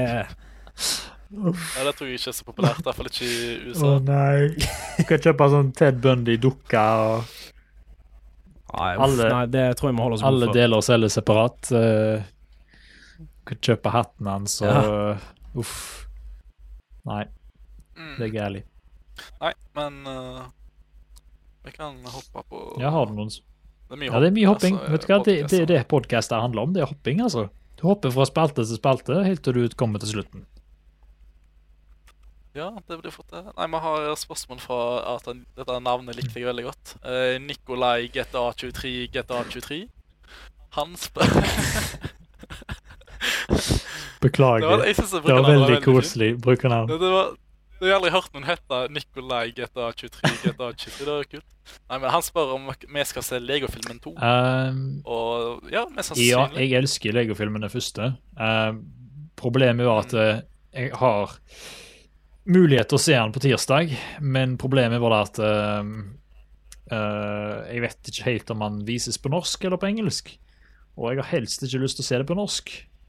Det tror jeg ikke så populært, i hvert fall ikke i USA. Nei. Du kan kjøpe sånn Ted Bundy-dukka og Nei, det tror jeg må holde oss bort for. Alle deler selger separat. Du kan kjøpe hatten hans og Nei, det er gærlig. Nei, men vi kan hoppe på. Ja, har du noen? Det er mye det er mye hopping. Altså, vet du hva, det podcastet handler om, det er hopping, altså. Du hopper fra spalte til spalte, helt til du kommer til slutten. Ja, det blir fått det. Nei, vi har spørsmål fra at dette navnet likte jeg veldig godt. Nikolai GTA23. Han spør... Beklager. Det var veldig koselig brukernavn. Jeg har aldri hørt noen hette Nikolai GTA23. Det var kult. Nei, men han spør om vi skal se Lego-filmen 2. Og mest sannsynlig. Ja, jeg elsker Lego-filmen den første. Problemet var at jeg har mulighet til å se den på tirsdag, men problemet var at jeg vet ikke helt om han vises på norsk eller på engelsk. Og jeg har helst ikke lyst til å se det på norsk.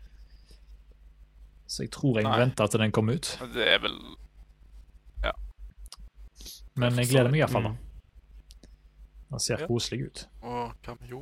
Så jeg tror jeg må vente til den kommer ut. Det er vel... Men jeg gleder meg i hvert fall da. Han ser koselig ut. Og Cameo.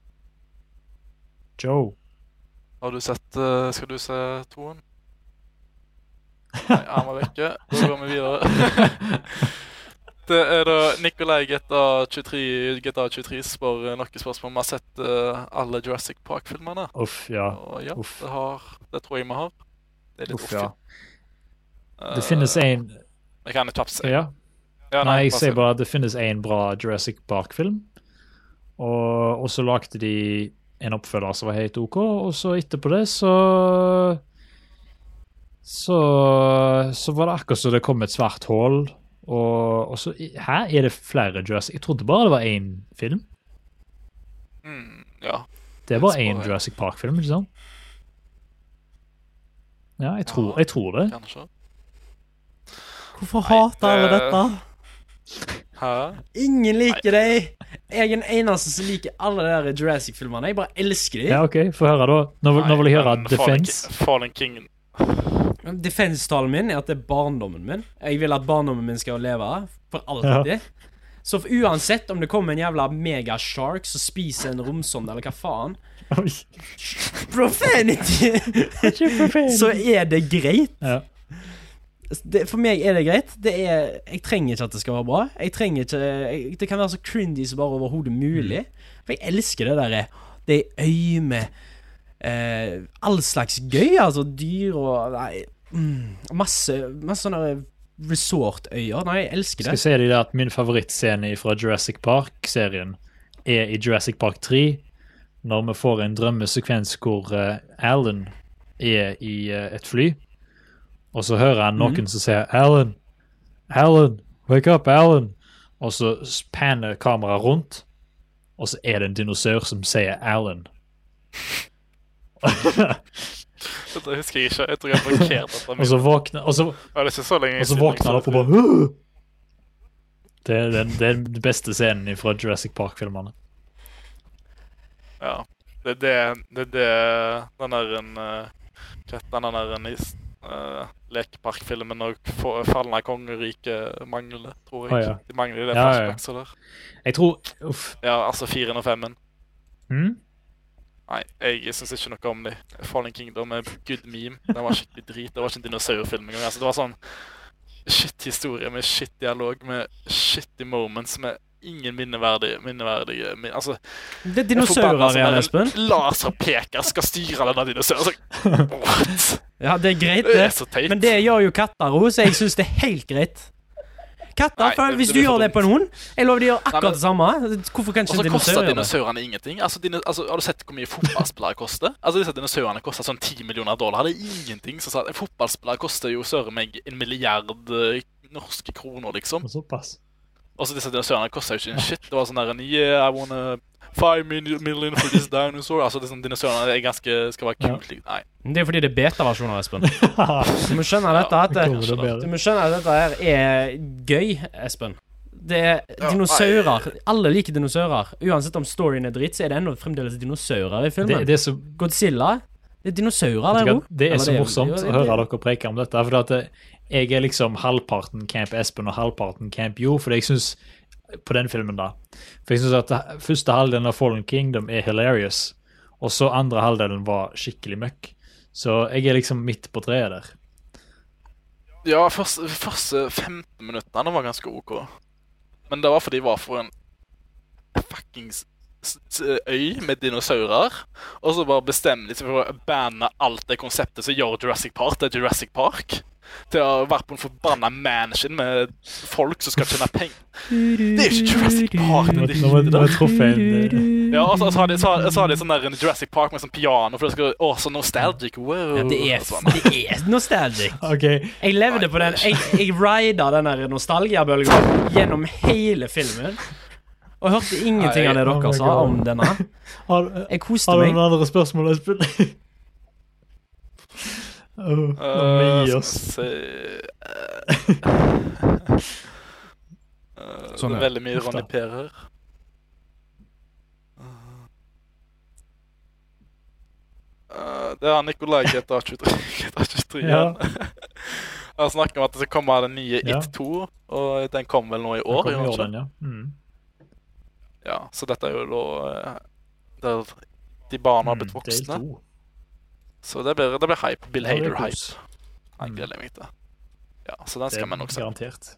Joe. Har du sett... skal du se toen? Nei, han var vekke. Da går vi videre. Det er da Nikolai GTA23 spør noen spørsmål. Vi har sett alle Jurassic Park-filmene. Uff, ja. Og det tror jeg vi har. Det er litt uff, ja. Det finnes en... Jeg kan ikke si. Ja. Nei, jeg sier bare at det finnes en bra Jurassic Park-film. Og så lagde de en oppfølger som var helt ok, og så etterpå det så var det akkurat så det kom et svart hål, og så her er det flere Jurassic. Jeg trodde bare det var en film. Ja. Det er bare en Jurassic Park-film, ikke sant? Ja, jeg tror det. Kanskje. Hvorfor hater alle dette? Hæ? Ingen liker deg. Jeg er den eneste som liker alle de der Jurassic-filmene. Jeg bare elsker dem. Ja, ok. Få høre da. Nå vil jeg høre Defense. Fallen King. Defense-talen min er at det er barndommen min. Jeg vil at barndommen min skal leve for alltid. Ja. Så uansett om det kommer en jævla megashark som spiser en romsonde, eller hva faen, profanity, så er det greit. Ja. For meg er det greit. Jeg trenger ikke at det skal være bra. Det kan være så cringy som bare overhodet mulig. For jeg elsker det der. Det er øy med all slags gøy, altså dyr og masse sånne resort-øyer. Nei, jeg elsker det. Skal jeg si det at min favorittscene fra Jurassic Park-serien er i Jurassic Park 3, når vi får en drømmesekvens hvor Alan er i et fly, og så hører han noen som sier Alan, wake up, Alan. Og så panner kameraet rundt, og så er det en dinosaur som sier Alan. Det husker jeg ikke. Jeg tror jeg har blokkert dette. Og så våkner han opp og bare Det er den beste scenen fra Jurassic Park-filmene. Ja. Det er det den der lekeparkfilmen og Falne kongeriket mangler, tror jeg. Ja. De mangler det Ja. flashbackset der. Jeg tror Uff. Ja, altså 4 og 5. Mm? Nei, jeg synes ikke noe om det. Fallen Kingdom er good meme. Det var skikkelig drit. Det var ikke en dinosaurfilm engang. Altså, det var sånn shit historie med shit dialog, med shitty moments, med ingen minneverdige altså, Det er dinosaurer igjen, Espen. Laserpeker skal styre denne dinosauren. What? Ja, det er greit, Det er det. så teit. Men det gjør jo katter òg, så jeg syns det er helt greit. Katter, Nei, for det hvis du blir for gjør det på en hund, jeg lover de gjør Nei, men- akkurat det samme. Hvorfor kan Og ikke så koster dinosaurer det? dinosaurene ingenting. Altså, har du sett hvor mye fotballspillere koster? Altså, disse dinosaurene koster sånn $10 millioner. Det er ingenting. Så en fotballspiller koster jo søren meg 1 milliard norske kroner, liksom. Såpass. Og så disse dinosaurene koster jo ikke en shit. Det var sånn der, yeah, I wanna 5 million for this dinosaur. Altså, det er sånn, dinosaurene er ganske, skal være kult. Nei. Det er fordi det er beta-versjoner, Espen. Du må skjønne dette at det kommer til å bli Du må skjønne at dette her er gøy, Espen. Det er Ja, dinosaurer. Alle liker dinosaurer. Uansett om storyen er dritt, så er det ennå fremdeles dinosaurer i filmen. Det er så Godzilla. Det er dinosaurer der òg. Det er så morsomt å høre dere preke om dette. For at jeg er liksom halvparten Camp Espen og halvparten Camp Jo, for jeg synes på den filmen da. For jeg synes at første halvdelen av Fallen Kingdom er hilarious, og så andre halvdelen var skikkelig møkk. Så jeg er liksom midt på treet der. Ja, første 15 minuttene var ganske ok. Men det var fordi det var for en fuckings øy med dinosaurer, og så bare bestemmer de seg for å banne alt det konseptet som gjør Jurassic Park til Jurassic Park. Til å være på en forbanna mansion med folk som skal tjene penger. Det er jo ikke Jurassic Park. Det er Nå har jeg truffet en Ja, og så har de sånn der Jurassic Park med sånn piano, for det skal så nostalgic. Wow. Ja, det er nostalgic. Ok, Jeg levde på den. Jeg rida den der nostalgiabølgen gjennom hele filmen. Og hørte ingenting av det Oh my dere sa God. om denne. har, Jeg koste har du meg. noen andre spørsmål, Espen? Gi oss. Sånn, det er veldig mye Ronny Per her. Det er Nikolai GTA 23 igjen. Han snakker om at det skal komme den nye Ja. It 2, og den kom vel nå i år. gjør den ikke? Den, ja. Mm. Ja, så dette er jo da der de barna har blitt Del voksne. 2. Så det blir hype. Bill Ja, det blir Hader-hype. kos. Jeg gleder meg til. Ja, så den skal vi nok se. Garantert.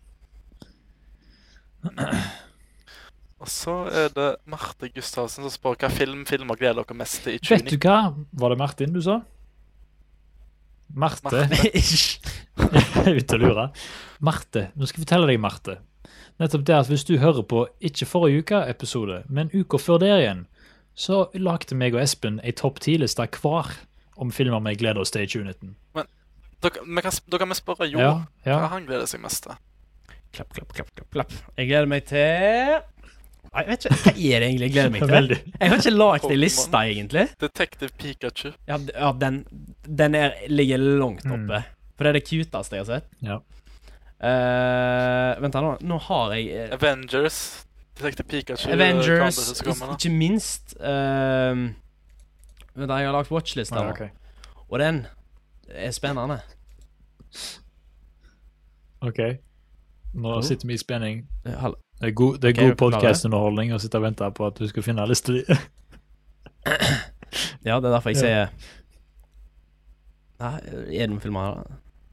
Og så er det Marte Gustavsen som spør hva filmer gleder dere mest til i Vet du 2019. hva? Var det Martin du sa? Marte? Jeg er ute og lurer. Marte, nå skal jeg fortelle deg, Marte. Nettopp det at hvis du hører på ikke forrige uke-episode, men uka før der igjen, så lagde meg og Espen en topp 10-liste hver om filmer vi gleder oss til i 2019. Da kan vi spørre Jo Ja, ja. hva han gleder seg mest til. Klapp, klapp, klapp, klapp, klapp. Jeg gleder meg til Nei, jeg vet ikke, hva er det egentlig jeg gleder meg til? Veldig. Jeg har ikke lagt ei liste, egentlig. Detective Pikachu. Ja, den ligger langt oppe. For det er det cuteste jeg har sett. Ja. Vent da, nå har jeg Avengers. Detective Pikachu. Avengers, hva andre som kommer nå? ikke minst. Vent da, jeg har lagt watchlista nå. Ok. Og den er spennende. Ok. Nå Hallo? sitter vi i spenning. Hallo. Det er god, Ok, god forklare. podcast-underholdning å sitte og vente på at du skal finne lista di. Ja, det er derfor jeg Ja. sier Nei, er det noen filmer her?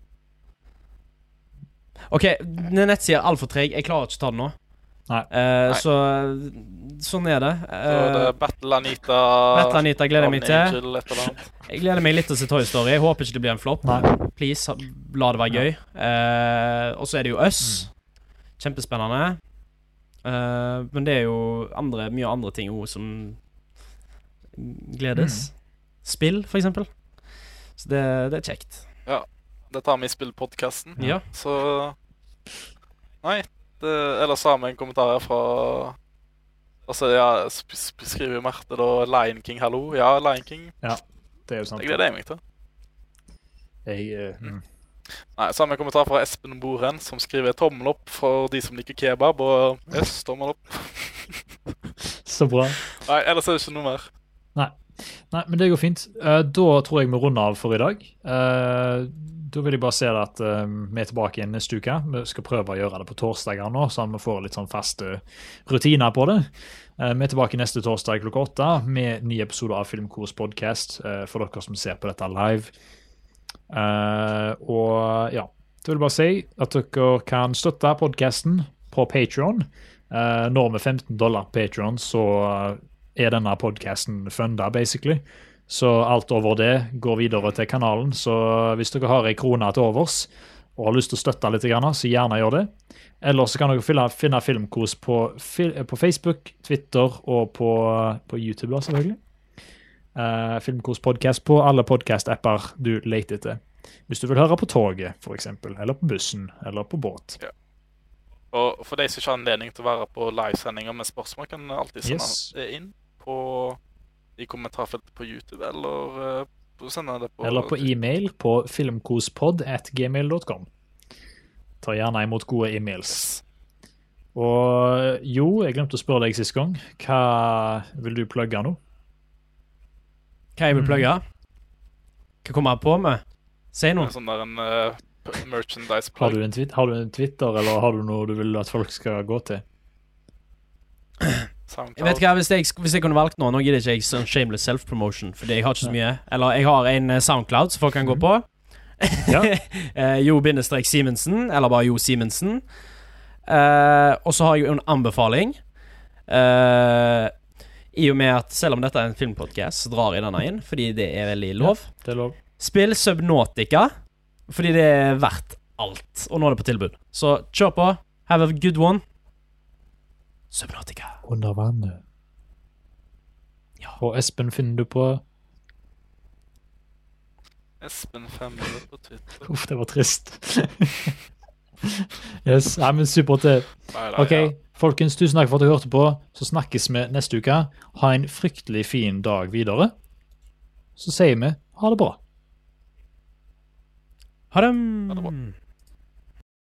OK, den nettsida er altfor treg. Jeg klarer ikke å ta den nå. Nei. Så sånn er det. Så det er Battle Anita. Battle Anita gleder jeg meg til. Angel, et eller annet. Jeg gleder meg litt til å se Toy Story. Jeg håper ikke det blir en flopp. Nei. Please, la det være gøy. Og så er det jo Us. Kjempespennende. Men det er jo mye andre ting også som gledes. Spill, for eksempel. Så det er kjekt. Det tar vi i spillpodcasten. Ja. Så Nei. Ellers har vi en kommentar her fra Altså, ja, skriver jo Marte da Lion King, hallo. Ja, Lion King. Det er jo sant. Det gleder jeg meg til. Nei, samme kommentar fra Espen Boren, som skriver tommel opp for de som liker kebab, og yes, tommel opp. Så bra. Nei, ellers er det ikke noe mer. Nei, men det går fint. Da tror jeg vi runder av for i dag. Da vil jeg bare si at vi er tilbake igjen neste uke. Vi skal prøve å gjøre det på torsdager nå, så vi får litt sånn faste rutiner på det. Vi er tilbake neste torsdag klokka 8 med ny episode av Filmkos podcast for dere som ser på dette live. Og ja, det vil bare si at dere kan støtte podcasten på Patreon. Når med $15 Patreon, så er denne podcasten funda, basically. Så alt over det går videre til kanalen. Så hvis dere har en krone til overs og har lyst til å støtte litt, så gjerne gjør det. Eller så kan dere finne Filmkos på Facebook, Twitter og på YouTube, selvfølgelig. Filmkos podcast på alle podcast-apper du leter etter. Hvis du vil høre på toget, for eksempel, eller på bussen, eller på båt. Ja. Og for de som ikke har anledning til å være på livesendinger med spørsmål, kan alltid sende det inn i kommentarfeltet på YouTube, eller sende det på... Eller på e-mail på filmkospod@gmail.com. Ta gjerne imot gode e-mails. Og jo, jeg glemte å spørre deg sist gang. Hva vil du plugge nå? Hva jeg vil plugge? Hva kommer jeg på med? Si noe. Sånn der en merchandise plug. Har du en Twitter, eller har du noe du vil at folk skal gå til? Jeg vet hva, hvis jeg kunne valgt nå gidder ikke jeg sånn shameless self-promotion, fordi jeg har ikke så mye. Eller jeg har en SoundCloud som folk kan gå på. Ja. Jo-Simensen, eller bare Jo Simensen. Og så har jeg jo en anbefaling. I og med at selv om dette er en filmpodcast, så drar jeg denne inn, fordi det er veldig lov. Ja, det er lov. Spill Subnautica, fordi det er verdt alt. Og nå er det på tilbud. Så kjør på. Have a good one. Subnautica. Under vannet. Ja. Og Espen finner du på... Espen 500 på Twitter. Uff, det var trist. Yes, ja, men supert det. Ok, folkens, tusen takk for at du hørte på. Så snakkes vi neste uke. Ha en fryktelig fin dag videre. Så sier vi ha det bra. Ha det. Ha det bra.